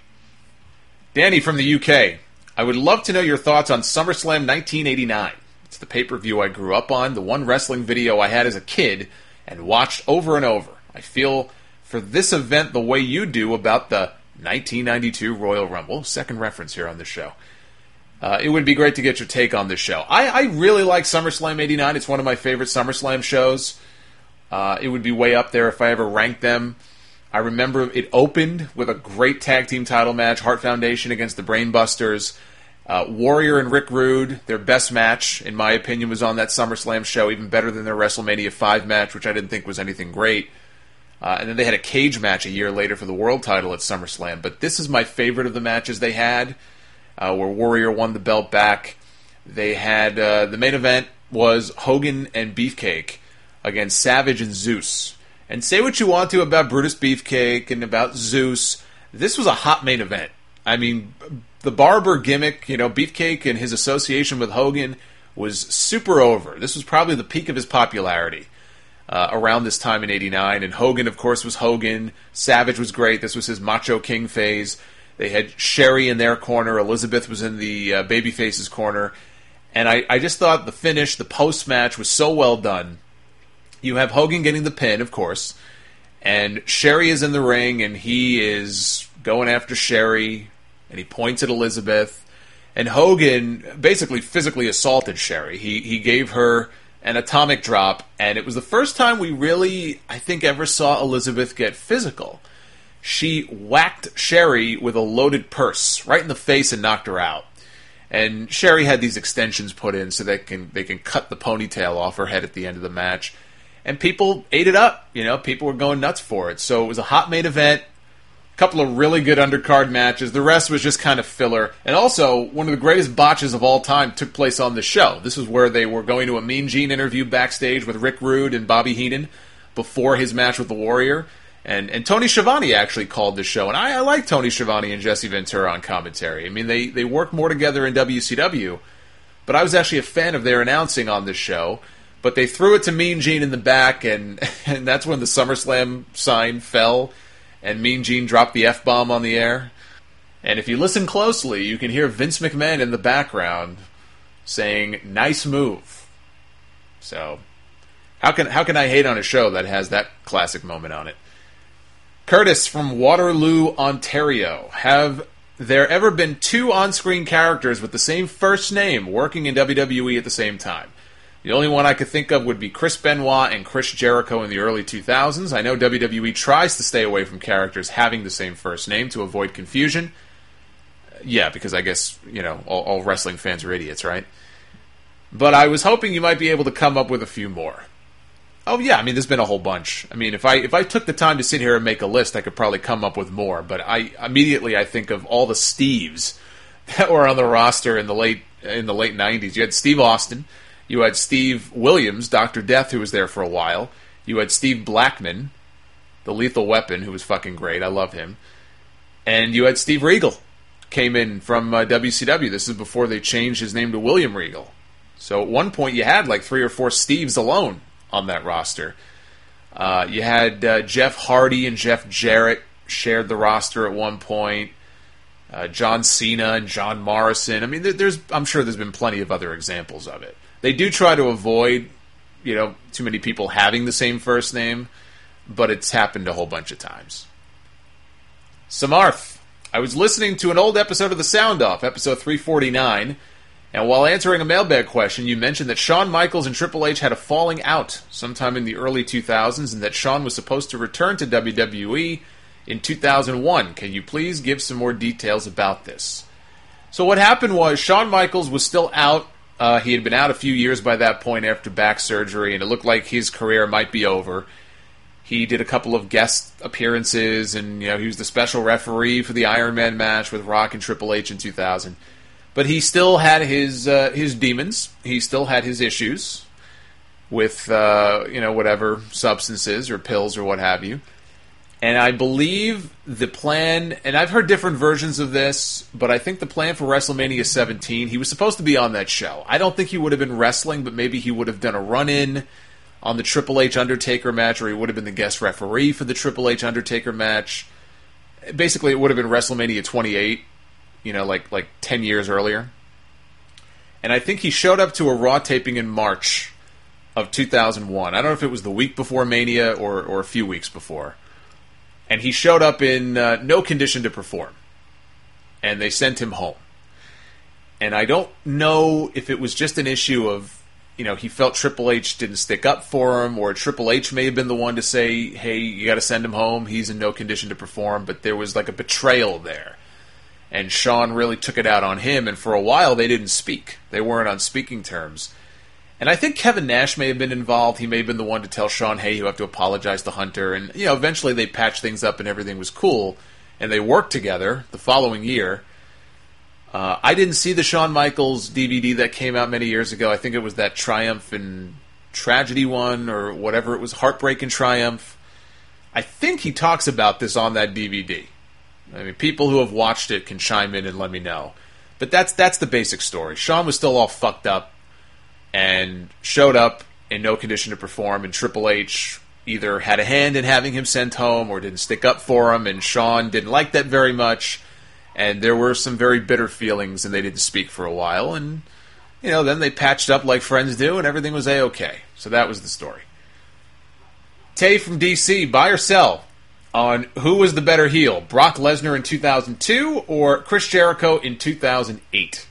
Speaker 3: Danny from the U K, I would love to know your thoughts on SummerSlam nineteen eighty-nine. It's the pay-per-view I grew up on, the one wrestling video I had as a kid and watched over and over. I feel for this event the way you do about the nineteen ninety-two Royal Rumble. Second reference here on the show. Uh, it would be great to get your take on this show. I, I really like SummerSlam eighty-nine. It's one of my favorite SummerSlam shows. Uh, it would be way up there if I ever ranked them. I remember it opened with a great tag team title match, Hart Foundation against the Brainbusters. Uh, Warrior and Rick Rude, their best match, in my opinion, was on that SummerSlam show, even better than their WrestleMania five match, which I didn't think was anything great. Uh, and then they had a cage match a year later for the world title at SummerSlam. But this is my favorite of the matches they had, uh, where Warrior won the belt back. They had, uh, the main event was Hogan and Beefcake against Savage and Zeus. And say what you want to about Brutus Beefcake and about Zeus, this was a hot main event. I mean, the Barber gimmick, you know, Beefcake and his association with Hogan was super over. This was probably the peak of his popularity uh, around this time in eighty-nine. And Hogan, of course, was Hogan. Savage was great. This was his Macho King phase. They had Sherry in their corner. Elizabeth was in the uh, Babyface's corner. And I, I just thought the finish, the post-match was so well done. You have Hogan getting the pin, of course. And Sherry is in the ring, and he is going after Sherry. And he points at Elizabeth. And Hogan basically physically assaulted Sherry. He he gave her an atomic drop, and it was the first time we really, I think, ever saw Elizabeth get physical. She whacked Sherry with a loaded purse right in the face and knocked her out. And Sherry had these extensions put in so they can they can cut the ponytail off her head at the end of the match. And people ate it up. You know, people were going nuts for it. So it was a hot main event. Couple of really good undercard matches. The rest was just kind of filler. And also, one of the greatest botches of all time took place on the show. This was where they were going to a Mean Gene interview backstage with Rick Rude and Bobby Heenan before his match with the Warrior. And and Tony Schiavone actually called the show. And I, I like Tony Schiavone and Jesse Ventura on commentary. I mean, they, they work more together in W C W. But I was actually a fan of their announcing on this show. But they threw it to Mean Gene in the back, and, and that's when the SummerSlam sign fell. And Mean Gene dropped the F-bomb on the air. And if you listen closely, you can hear Vince McMahon in the background saying, "Nice move." So, how can how can I hate on a show that has that classic moment on it? Curtis from Waterloo, Ontario. Have there ever been two on-screen characters with the same first name working in W W E at the same time? The only one I could think of would be Chris Benoit and Chris Jericho in the early two thousands. I know W W E tries to stay away from characters having the same first name to avoid confusion. Yeah, because I guess, you know, all, all wrestling fans are idiots, right? But I was hoping you might be able to come up with a few more. Oh, yeah, I mean, there's been a whole bunch. I mean, if I if I took the time to sit here and make a list, I could probably come up with more. But I immediately I think of all the Steves that were on the roster in the late in the late nineties. You had Steve Austin. You had Steve Williams, Doctor Death, who was there for a while. You had Steve Blackman, the Lethal Weapon, who was fucking great. I love him. And you had Steve Regal, came in from uh, W C W. This is before they changed his name to William Regal. So at one point you had like three or four Steves alone on that roster. Uh, you had uh, Jeff Hardy and Jeff Jarrett shared the roster at one point. Uh, John Cena and John Morrison. I mean, there, there's I'm sure there's been plenty of other examples of it. They do try to avoid, you know, too many people having the same first name, but it's happened a whole bunch of times. Samarth, I was listening to an old episode of The Sound Off, episode three forty-nine, and while answering a mailbag question, you mentioned that Shawn Michaels and Triple H had a falling out sometime in the early two thousands, and that Shawn was supposed to return to W W E in two thousand one. Can you please give some more details about this? So what happened was Shawn Michaels was still out. Uh, he had been out a few years by that point after back surgery, and it looked like his career might be over. He did a couple of guest appearances, and you know he was the special referee for the Iron Man match with Rock and Triple H in two thousand. But he still had his uh, his demons. He still had his issues with uh, you know whatever substances or pills or what have you. And I believe the plan, and I've heard different versions of this, but I think the plan for WrestleMania seventeen, he was supposed to be on that show. I don't think he would have been wrestling, but maybe he would have done a run-in on the Triple H Undertaker match, or he would have been the guest referee for the Triple H Undertaker match. Basically, it would have been WrestleMania twenty-eight, you know, like like ten years earlier. And I think he showed up to a Raw taping in March of two thousand one. I don't know if it was the week before Mania or, or a few weeks before. And he showed up in uh, no condition to perform. And they sent him home. And I don't know if it was just an issue of, you know, he felt Triple H didn't stick up for him, or Triple H may have been the one to say, hey, you got to send him home. He's in no condition to perform. But there was like a betrayal there. And Shawn really took it out on him. And for a while, they didn't speak. They weren't on speaking terms. And I think Kevin Nash may have been involved. He may have been the one to tell Shawn, hey, you have to apologize to Hunter. And, you know, eventually they patched things up and everything was cool. And they worked together the following year. Uh, I didn't see the Shawn Michaels D V D that came out many years ago. I think it was that Triumph and Tragedy one or whatever it was, Heartbreak and Triumph. I think he talks about this on that D V D. I mean, people who have watched it can chime in and let me know. But that's that's the basic story. Shawn was still all fucked up and showed up in no condition to perform, and Triple H either had a hand in having him sent home or didn't stick up for him, and Shawn didn't like that very much, and there were some very bitter feelings, and they didn't speak for a while, and, you know, then they patched up like friends do, and everything was A-okay. So that was the story. Tay from D C, buy or sell on who was the better heel, Brock Lesnar in two thousand two or Chris Jericho in two thousand eight?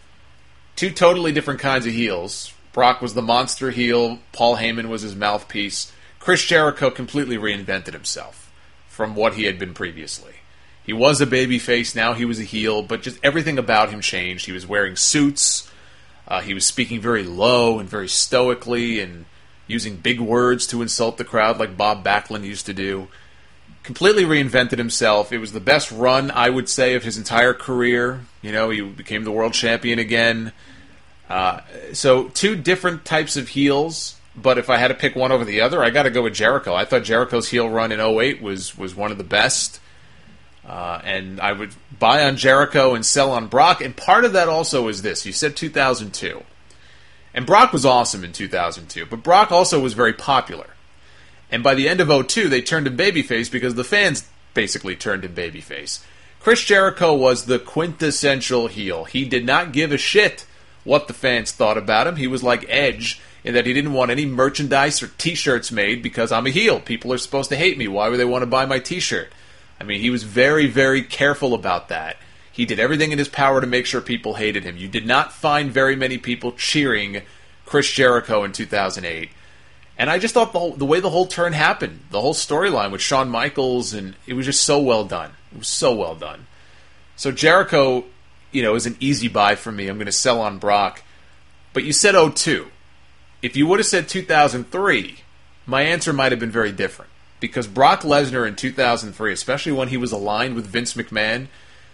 Speaker 3: Two totally different kinds of heels. Brock was the monster heel, Paul Heyman was his mouthpiece. Chris Jericho completely reinvented himself from what he had been previously. He was a babyface, now he was a heel, but just everything about him changed. He was wearing suits, uh, he was speaking very low and very stoically, and using big words to insult the crowd like Bob Backlund used to do. Completely reinvented himself. It was the best run, I would say, of his entire career. You know, he became the world champion again. Uh, so, two different types of heels. But if I had to pick one over the other, I got to go with Jericho. I thought Jericho's heel run in oh eight was, was one of the best. Uh, and I would buy on Jericho and sell on Brock. And part of that also is this. You said two thousand two. And Brock was awesome in two thousand two. But Brock also was very popular. And by the end of oh two, they turned him babyface because the fans basically turned him babyface. Chris Jericho was the quintessential heel. He did not give a shit what the fans thought about him. He was like Edge, in that he didn't want any merchandise or t-shirts made because I'm a heel. People are supposed to hate me. Why would they want to buy my t-shirt? I mean, he was very, very careful about that. He did everything in his power to make sure people hated him. You did not find very many people cheering Chris Jericho in two thousand eight. And I just thought the, whole, the way the whole turn happened, the whole storyline with Shawn Michaels, and it was just so well done. It was so well done. So Jericho, you know, is an easy buy for me. I'm going to sell on Brock. But you said oh two. If you would have said two thousand three, my answer might have been very different. Because Brock Lesnar in two thousand three, especially when he was aligned with Vince McMahon,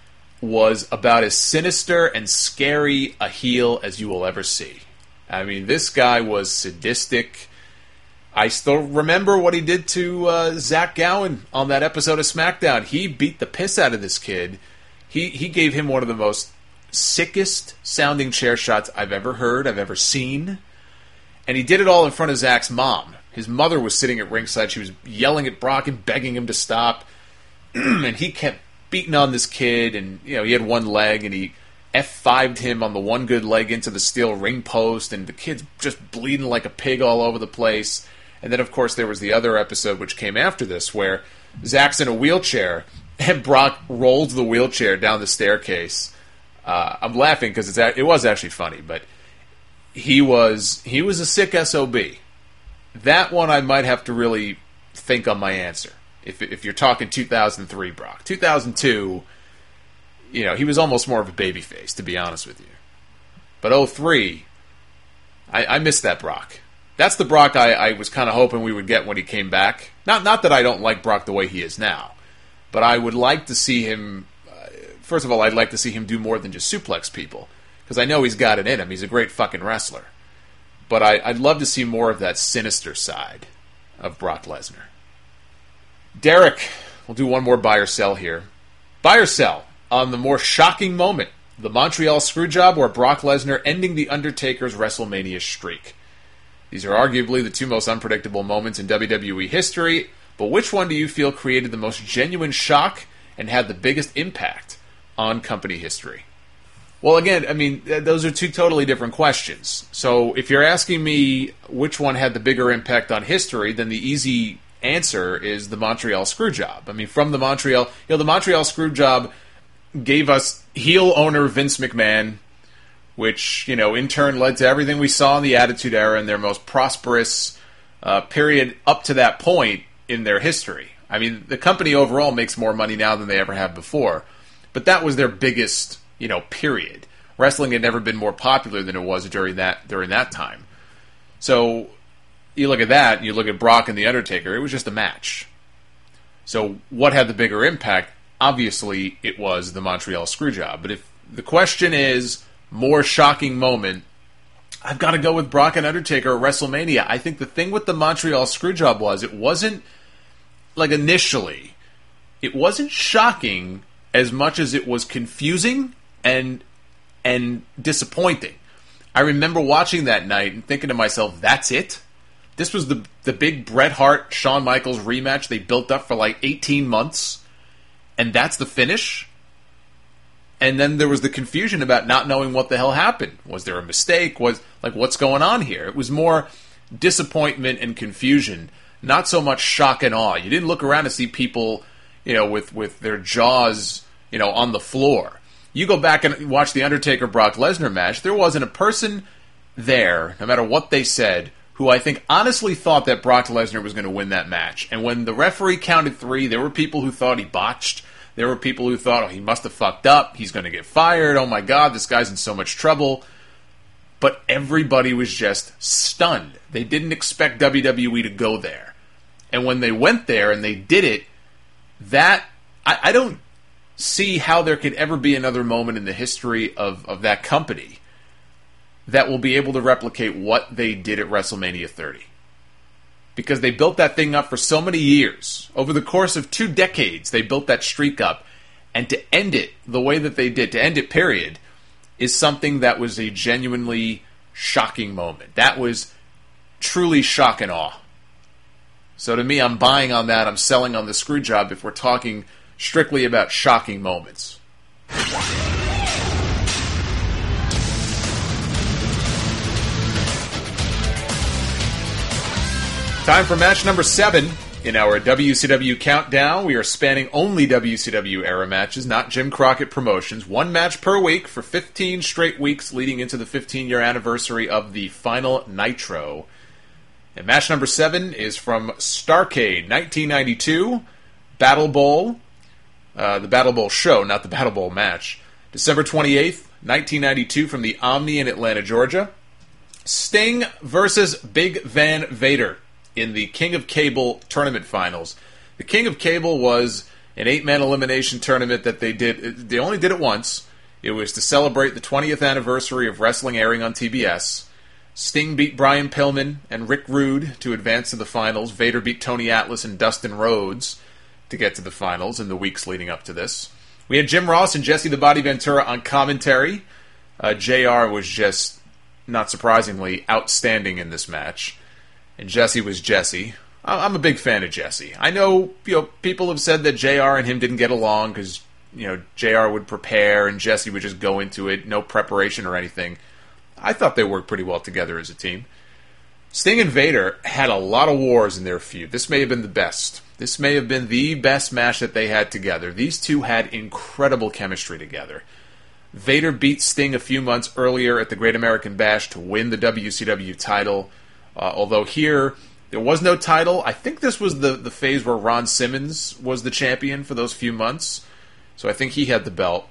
Speaker 3: was about as sinister and scary a heel as you will ever see. I mean, this guy was sadistic. I still remember what he did to uh, Zach Gowen on that episode of SmackDown. He beat the piss out of this kid. He, he gave him one of the most sickest sounding chair shots I've ever heard, I've ever seen. And he did it all in front of Zach's mom. His mother was sitting at ringside. She was yelling at Brock and begging him to stop. And he kept beating on this kid. And, you know, he had one leg, and he F five'd him on the one good leg into the steel ring post. And the kid's just bleeding like a pig all over the place. And then, of course, there was the other episode which came after this, where Zach's in a wheelchair, and Brock rolls the wheelchair down the staircase. Uh, I'm laughing because it's it was actually funny, but he was he was a sick S O B. That one I might have to really think on my answer. If if you're talking two thousand three Brock. two thousand two, you know, he was almost more of a babyface, to be honest with you. But oh three, I, I missed that Brock. That's the Brock I, I was kind of hoping we would get when he came back. Not not that I don't like Brock the way he is now, but I would like to see him... Uh, first of all, I'd like to see him do more than just suplex people, because I know he's got it in him. He's a great fucking wrestler. But I, I'd love to see more of that sinister side of Brock Lesnar. Derek, we'll do one more buy or sell here. Buy or sell on the more shocking moment, the Montreal Screwjob or Brock Lesnar ending The Undertaker's WrestleMania streak. These are arguably the two most unpredictable moments in W W E history, but which one do you feel created the most genuine shock and had the biggest impact on company history? Well, again, I mean, those are two totally different questions. So if you're asking me which one had the bigger impact on history, then the easy answer is the Montreal Screwjob. I mean, from the Montreal... You know, the Montreal Screwjob gave us heel owner Vince McMahon, which, you know, in turn led to everything we saw in the Attitude Era and their most prosperous uh, period up to that point in their history. I mean, the company overall makes more money now than they ever have before, but that was their biggest, you know, period. Wrestling had never been more popular than it was during that during that time. So you look at that, and you look at Brock and The Undertaker, it was just a match. So what had the bigger impact? Obviously, it was the Montreal Screwjob. But if the question is more shocking moment, I've got to go with Brock and Undertaker at WrestleMania. I think the thing with the Montreal Screwjob was it wasn't, like initially, it wasn't shocking as much as it was confusing and and disappointing. I remember watching that night and thinking to myself, that's it? This was the the big Bret Hart, Shawn Michaels rematch they built up for like eighteen months, and that's the finish? And then there was the confusion about not knowing what the hell happened. Was there a mistake? Was like, what's going on here? It was more disappointment and confusion, not so much shock and awe. You didn't look around to see people, you know, with, with their jaws, you know, on the floor. You go back and watch the Undertaker-Brock Lesnar match, there wasn't a person there, no matter what they said, who I think honestly thought that Brock Lesnar was going to win that match. And when the referee counted three, there were people who thought he botched. There were people who thought, oh, he must have fucked up. He's going to get fired. Oh, my God, this guy's in so much trouble. But everybody was just stunned. They didn't expect W W E to go there. And when they went there and they did it, that, I, I don't see how there could ever be another moment in the history of, of that company that will be able to replicate what they did at WrestleMania thirty. Because they built that thing up for so many years. Over the course of two decades, they built that streak up. And to end it the way that they did, to end it, period, is something that was a genuinely shocking moment. That was truly shock and awe. So to me, I'm buying on that. I'm selling on the screw job if we're talking strictly about shocking moments. Time for match number seven in our W C W countdown. We are spanning only W C W era matches, not Jim Crockett Promotions. One match per week for fifteen straight weeks leading into the fifteen-year anniversary of the final Nitro. And match number seven is from Starrcade, nineteen ninety-two, Battle Bowl. Uh, the Battle Bowl show, not the Battle Bowl match. December twenty-eighth, nineteen ninety-two, from the Omni in Atlanta, Georgia. Sting versus Big Van Vader in the King of Cable tournament finals. The King of Cable was an eight-man elimination tournament that they did. They only did it once. It was to celebrate the twentieth anniversary of wrestling airing on T B S. Sting beat Brian Pillman and Rick Rude to advance to the finals. Vader beat Tony Atlas and Dustin Rhodes to get to the finals in the weeks leading up to this. We had Jim Ross and Jesse the Body Ventura on commentary. Uh, J R was just, not surprisingly, outstanding in this match. And Jesse was Jesse. I'm a big fan of Jesse. I know, you know, people have said that J R and him didn't get along because, you know, J R would prepare and Jesse would just go into it, no preparation or anything. I thought they worked pretty well together as a team. Sting and Vader had a lot of wars in their feud. This may have been the best. This may have been the best match that they had together. These two had incredible chemistry together. Vader beat Sting a few months earlier at the Great American Bash to win the W C W title. Uh, although here, there was no title. I think this was the, the phase where Ron Simmons was the champion for those few months. So I think he had the belt.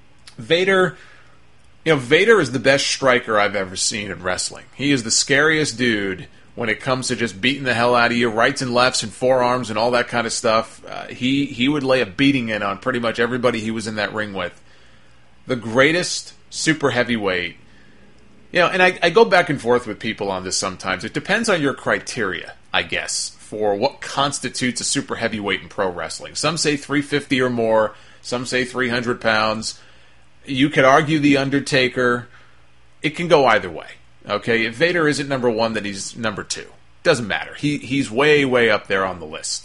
Speaker 3: Vader, you know, Vader is the best striker I've ever seen in wrestling. He is the scariest dude when it comes to just beating the hell out of you, rights and lefts and forearms and all that kind of stuff. Uh, he, he would lay a beating in on pretty much everybody he was in that ring with. The greatest super heavyweight. You know, and I, I go back and forth with people on this sometimes. It depends on your criteria, I guess, for what constitutes a super heavyweight in pro wrestling. Some say three fifty or more. Some say three hundred pounds. You could argue The Undertaker. It can go either way. Okay, if Vader isn't number one, then he's number two. Doesn't matter. He He's way, way up there on the list.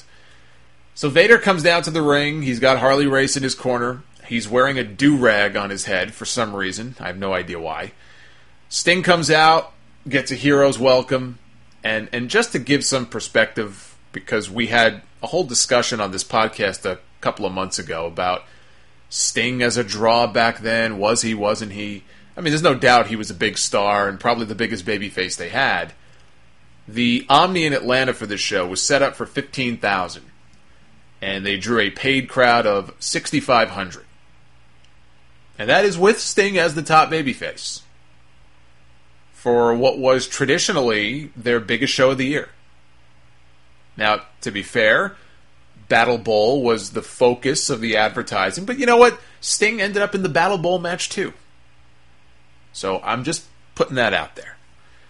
Speaker 3: So Vader comes down to the ring. He's got Harley Race in his corner. He's wearing a do-rag on his head for some reason. I have no idea why. Sting comes out, gets a hero's welcome, and, and just to give some perspective, because we had a whole discussion on this podcast a couple of months ago about Sting as a draw back then. Was he, wasn't he? I mean, there's no doubt he was a big star and probably the biggest babyface they had. The Omni in Atlanta for this show was set up for fifteen thousand, and they drew a paid crowd of sixty-five hundred. And that is with Sting as the top babyface for what was traditionally their biggest show of the year. Now, to be fair, Battle Bowl was the focus of the advertising, but you know what? Sting ended up in the Battle Bowl match too. So I'm just putting that out there.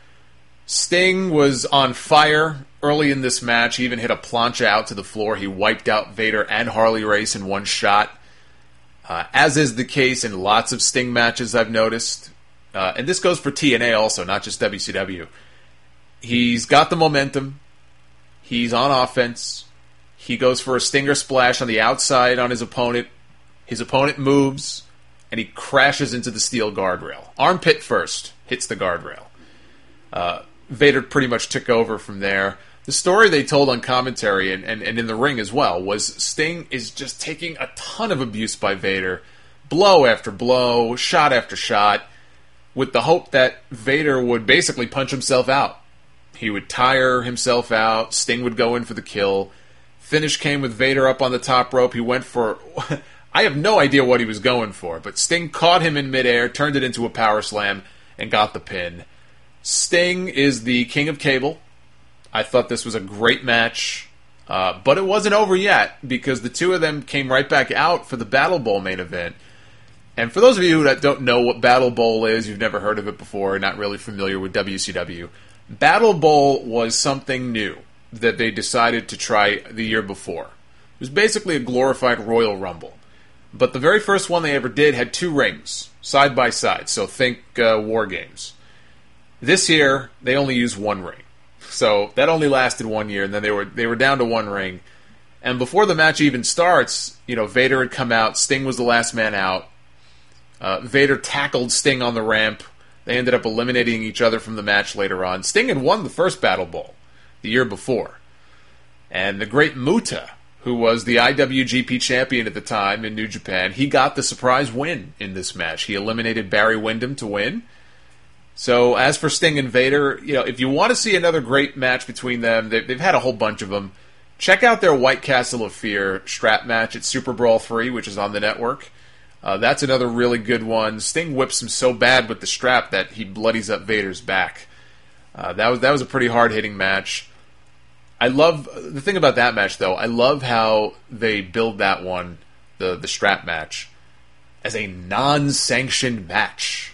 Speaker 3: Sting was on fire early in this match. He even hit a plancha out to the floor. He wiped out Vader and Harley Race in one shot. uh, as is the case in lots of Sting matches I've noticed. Uh, and this goes for T N A also, not just W C W. He's got the momentum. He's on offense. He goes for a stinger splash on the outside on his opponent. His opponent moves, and he crashes into the steel guardrail. Armpit first, hits the guardrail. Uh, Vader pretty much took over from there. The story they told on commentary and, and, and in the ring as well was Sting is just taking a ton of abuse by Vader, blow after blow, shot after shot, with the hope that Vader would basically punch himself out. He would tire himself out, Sting would go in for the kill. Finish came with Vader up on the top rope. He went for... I have no idea what he was going for, but Sting caught him in midair, turned it into a power slam, and got the pin. Sting is the king of cable. I thought this was a great match, uh, but it wasn't over yet, because the two of them came right back out for the Battle Bowl main event. And for those of you that don't know what Battle Bowl is, you've never heard of it before, not really familiar with W C W, Battle Bowl was something new that they decided to try the year before. It was basically a glorified Royal Rumble. But the very first one they ever did had two rings, side by side, so think uh, War Games. This year, they only used one ring. So that only lasted one year, and then they were they were down to one ring. And before the match even starts, you know, Vader had come out, Sting was the last man out. Uh, Vader tackled Sting on the ramp. They ended up eliminating each other from the match later on. Sting had won the first Battle Bowl the year before. And the great Muta, who was the I W G P champion at the time in New Japan, he got the surprise win in this match. He eliminated Barry Windham to win. So as for Sting and Vader, you know, if you want to see another great match between them, they've, they've had a whole bunch of them. Check out their White Castle of Fear strap match at Super Brawl three, which is on the network. Uh, that's another really good one. Sting whips him so bad with the strap that he bloodies up Vader's back. Uh, that was that was a pretty hard-hitting match. I love the thing about that match, though. I love how they build that one, the the strap match, as a non-sanctioned match.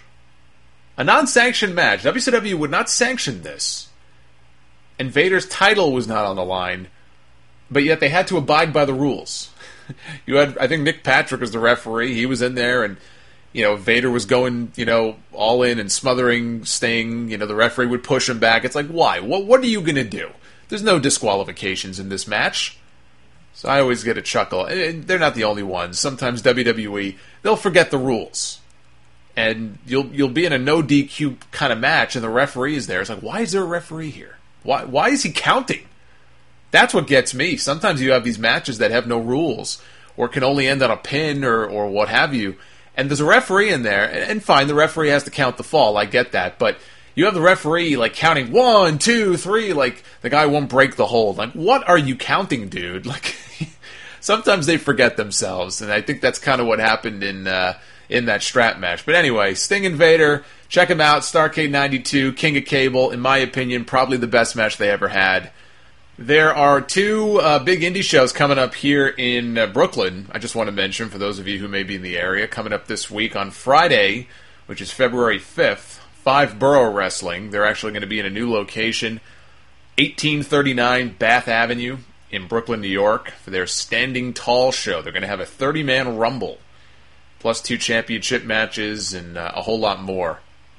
Speaker 3: A non-sanctioned match. W C W would not sanction this, and Vader's title was not on the line, but yet they had to abide by the rules. You had, I think Nick Patrick was the referee. He was in there, and you know Vader was going, you know, all in and smothering Sting. You know, the referee would push him back. It's like, why? What? What are you gonna do? There's no disqualifications in this match. So I always get a chuckle. And they're not the only ones. Sometimes W W E, they'll forget the rules. And you'll you'll be in a no D Q kind of match, and the referee is there. It's like, why is there a referee here? Why why is he counting? That's what gets me. Sometimes you have these matches that have no rules, or can only end on a pin, or, or what have you. And there's a referee in there, and fine, the referee has to count the fall. I get that. But you have the referee, like, counting one, two, three, like, the guy won't break the hold. Like, what are you counting, dude? Like, sometimes they forget themselves, and I think that's kind of what happened in uh, in that strap match. But anyway, Sting and Vader, check them out, Starrcade ninety-two, King of Cable, in my opinion, probably the best match they ever had. There are two uh, big indie shows coming up here in uh, Brooklyn, I just want to mention, for those of you who may be in the area, coming up this week on Friday, which is February fifth, Five Borough Wrestling. They're actually going to be in a new location, eighteen thirty-nine Bath Avenue in Brooklyn, New York, for their Standing Tall show. They're going to have a thirty-man Rumble, plus two championship matches, and uh, a whole lot more.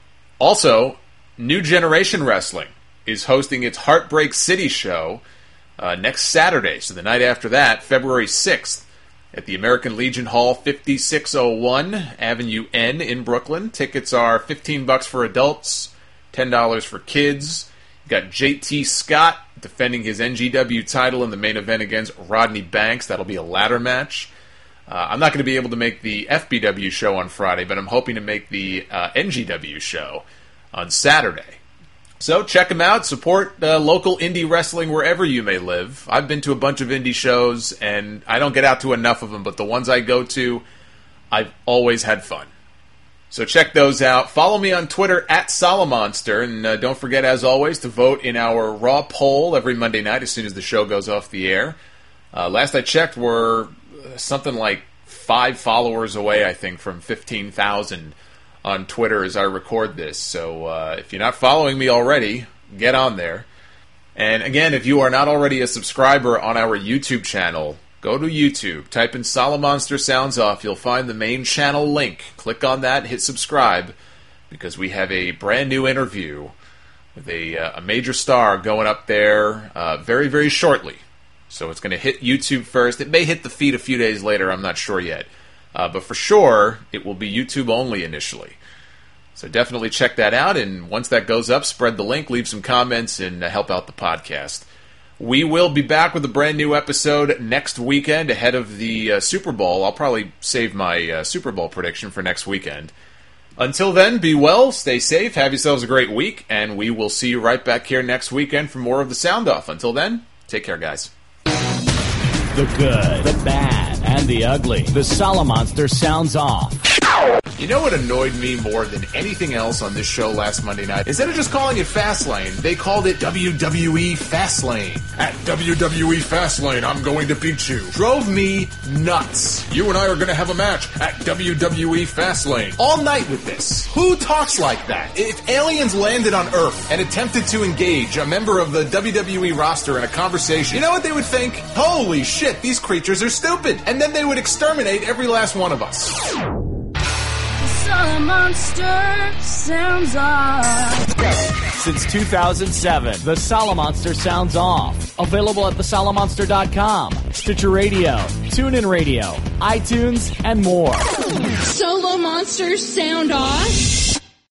Speaker 3: Also, New Generation Wrestling is hosting its Heartbreak City show uh, next Saturday. So the night after that, February sixth, at the American Legion Hall, fifty-six oh one Avenue N in Brooklyn. Tickets are fifteen bucks for adults, ten dollars for kids. You got J T Scott defending his N G W title in the main event against Rodney Banks. That'll be a ladder match. Uh, I'm not going to be able to make the F B W show on Friday, but I'm hoping to make the uh, N G W show on Saturday. So check them out. Support uh, local indie wrestling wherever you may live. I've been to a bunch of indie shows, and I don't get out to enough of them, but the ones I go to, I've always had fun. So check those out. Follow me on Twitter, at Solomonster, and uh, don't forget, as always, to vote in our Raw poll every Monday night as soon as the show goes off the air. Uh, last I checked, we're something like five followers away, I think, from fifteen thousand on Twitter as I record this. So uh, if you're not following me already, get on there. And again, if you are not already a subscriber on our YouTube channel, go to YouTube, type in Solomonster Sounds Off. You'll find the main channel link. Click on that, hit subscribe, because we have a brand new interview with a, uh, a major star going up there uh, very, very shortly. So it's going to hit YouTube first. It may hit the feed a few days later. I'm not sure yet. Uh, but for sure, it will be YouTube only initially. So definitely check that out. And once that goes up, spread the link, leave some comments, and uh, help out the podcast. We will be back with a brand new episode next weekend ahead of the uh, Super Bowl. I'll probably save my uh, Super Bowl prediction for next weekend. Until then, be well, stay safe, have yourselves a great week, and we will see you right back here next weekend for more of the Sound Off. Until then, take care, guys.
Speaker 7: The good, the bad, and the ugly. The Solomonster Sounds Off.
Speaker 3: You know what annoyed me more than anything else on this show last Monday night? Instead of just calling it Fastlane, they called it W W E Fastlane.
Speaker 4: At W W E Fastlane, I'm going to beat you.
Speaker 3: Drove me nuts.
Speaker 4: You and I are going to have a match at W W E Fastlane.
Speaker 3: All night with this. Who talks like that? If aliens landed on Earth and attempted to engage a member of the W W E roster in a conversation, you know what they would think? Holy shit, these creatures are stupid. And then they would exterminate every last one of us.
Speaker 8: Solomonster Sounds Off.
Speaker 7: Since two thousand seven, the Solomonster Sounds Off. Available at the solomonster dot com, Stitcher Radio, TuneIn Radio, iTunes, and more.
Speaker 8: Solomonster Sound Off.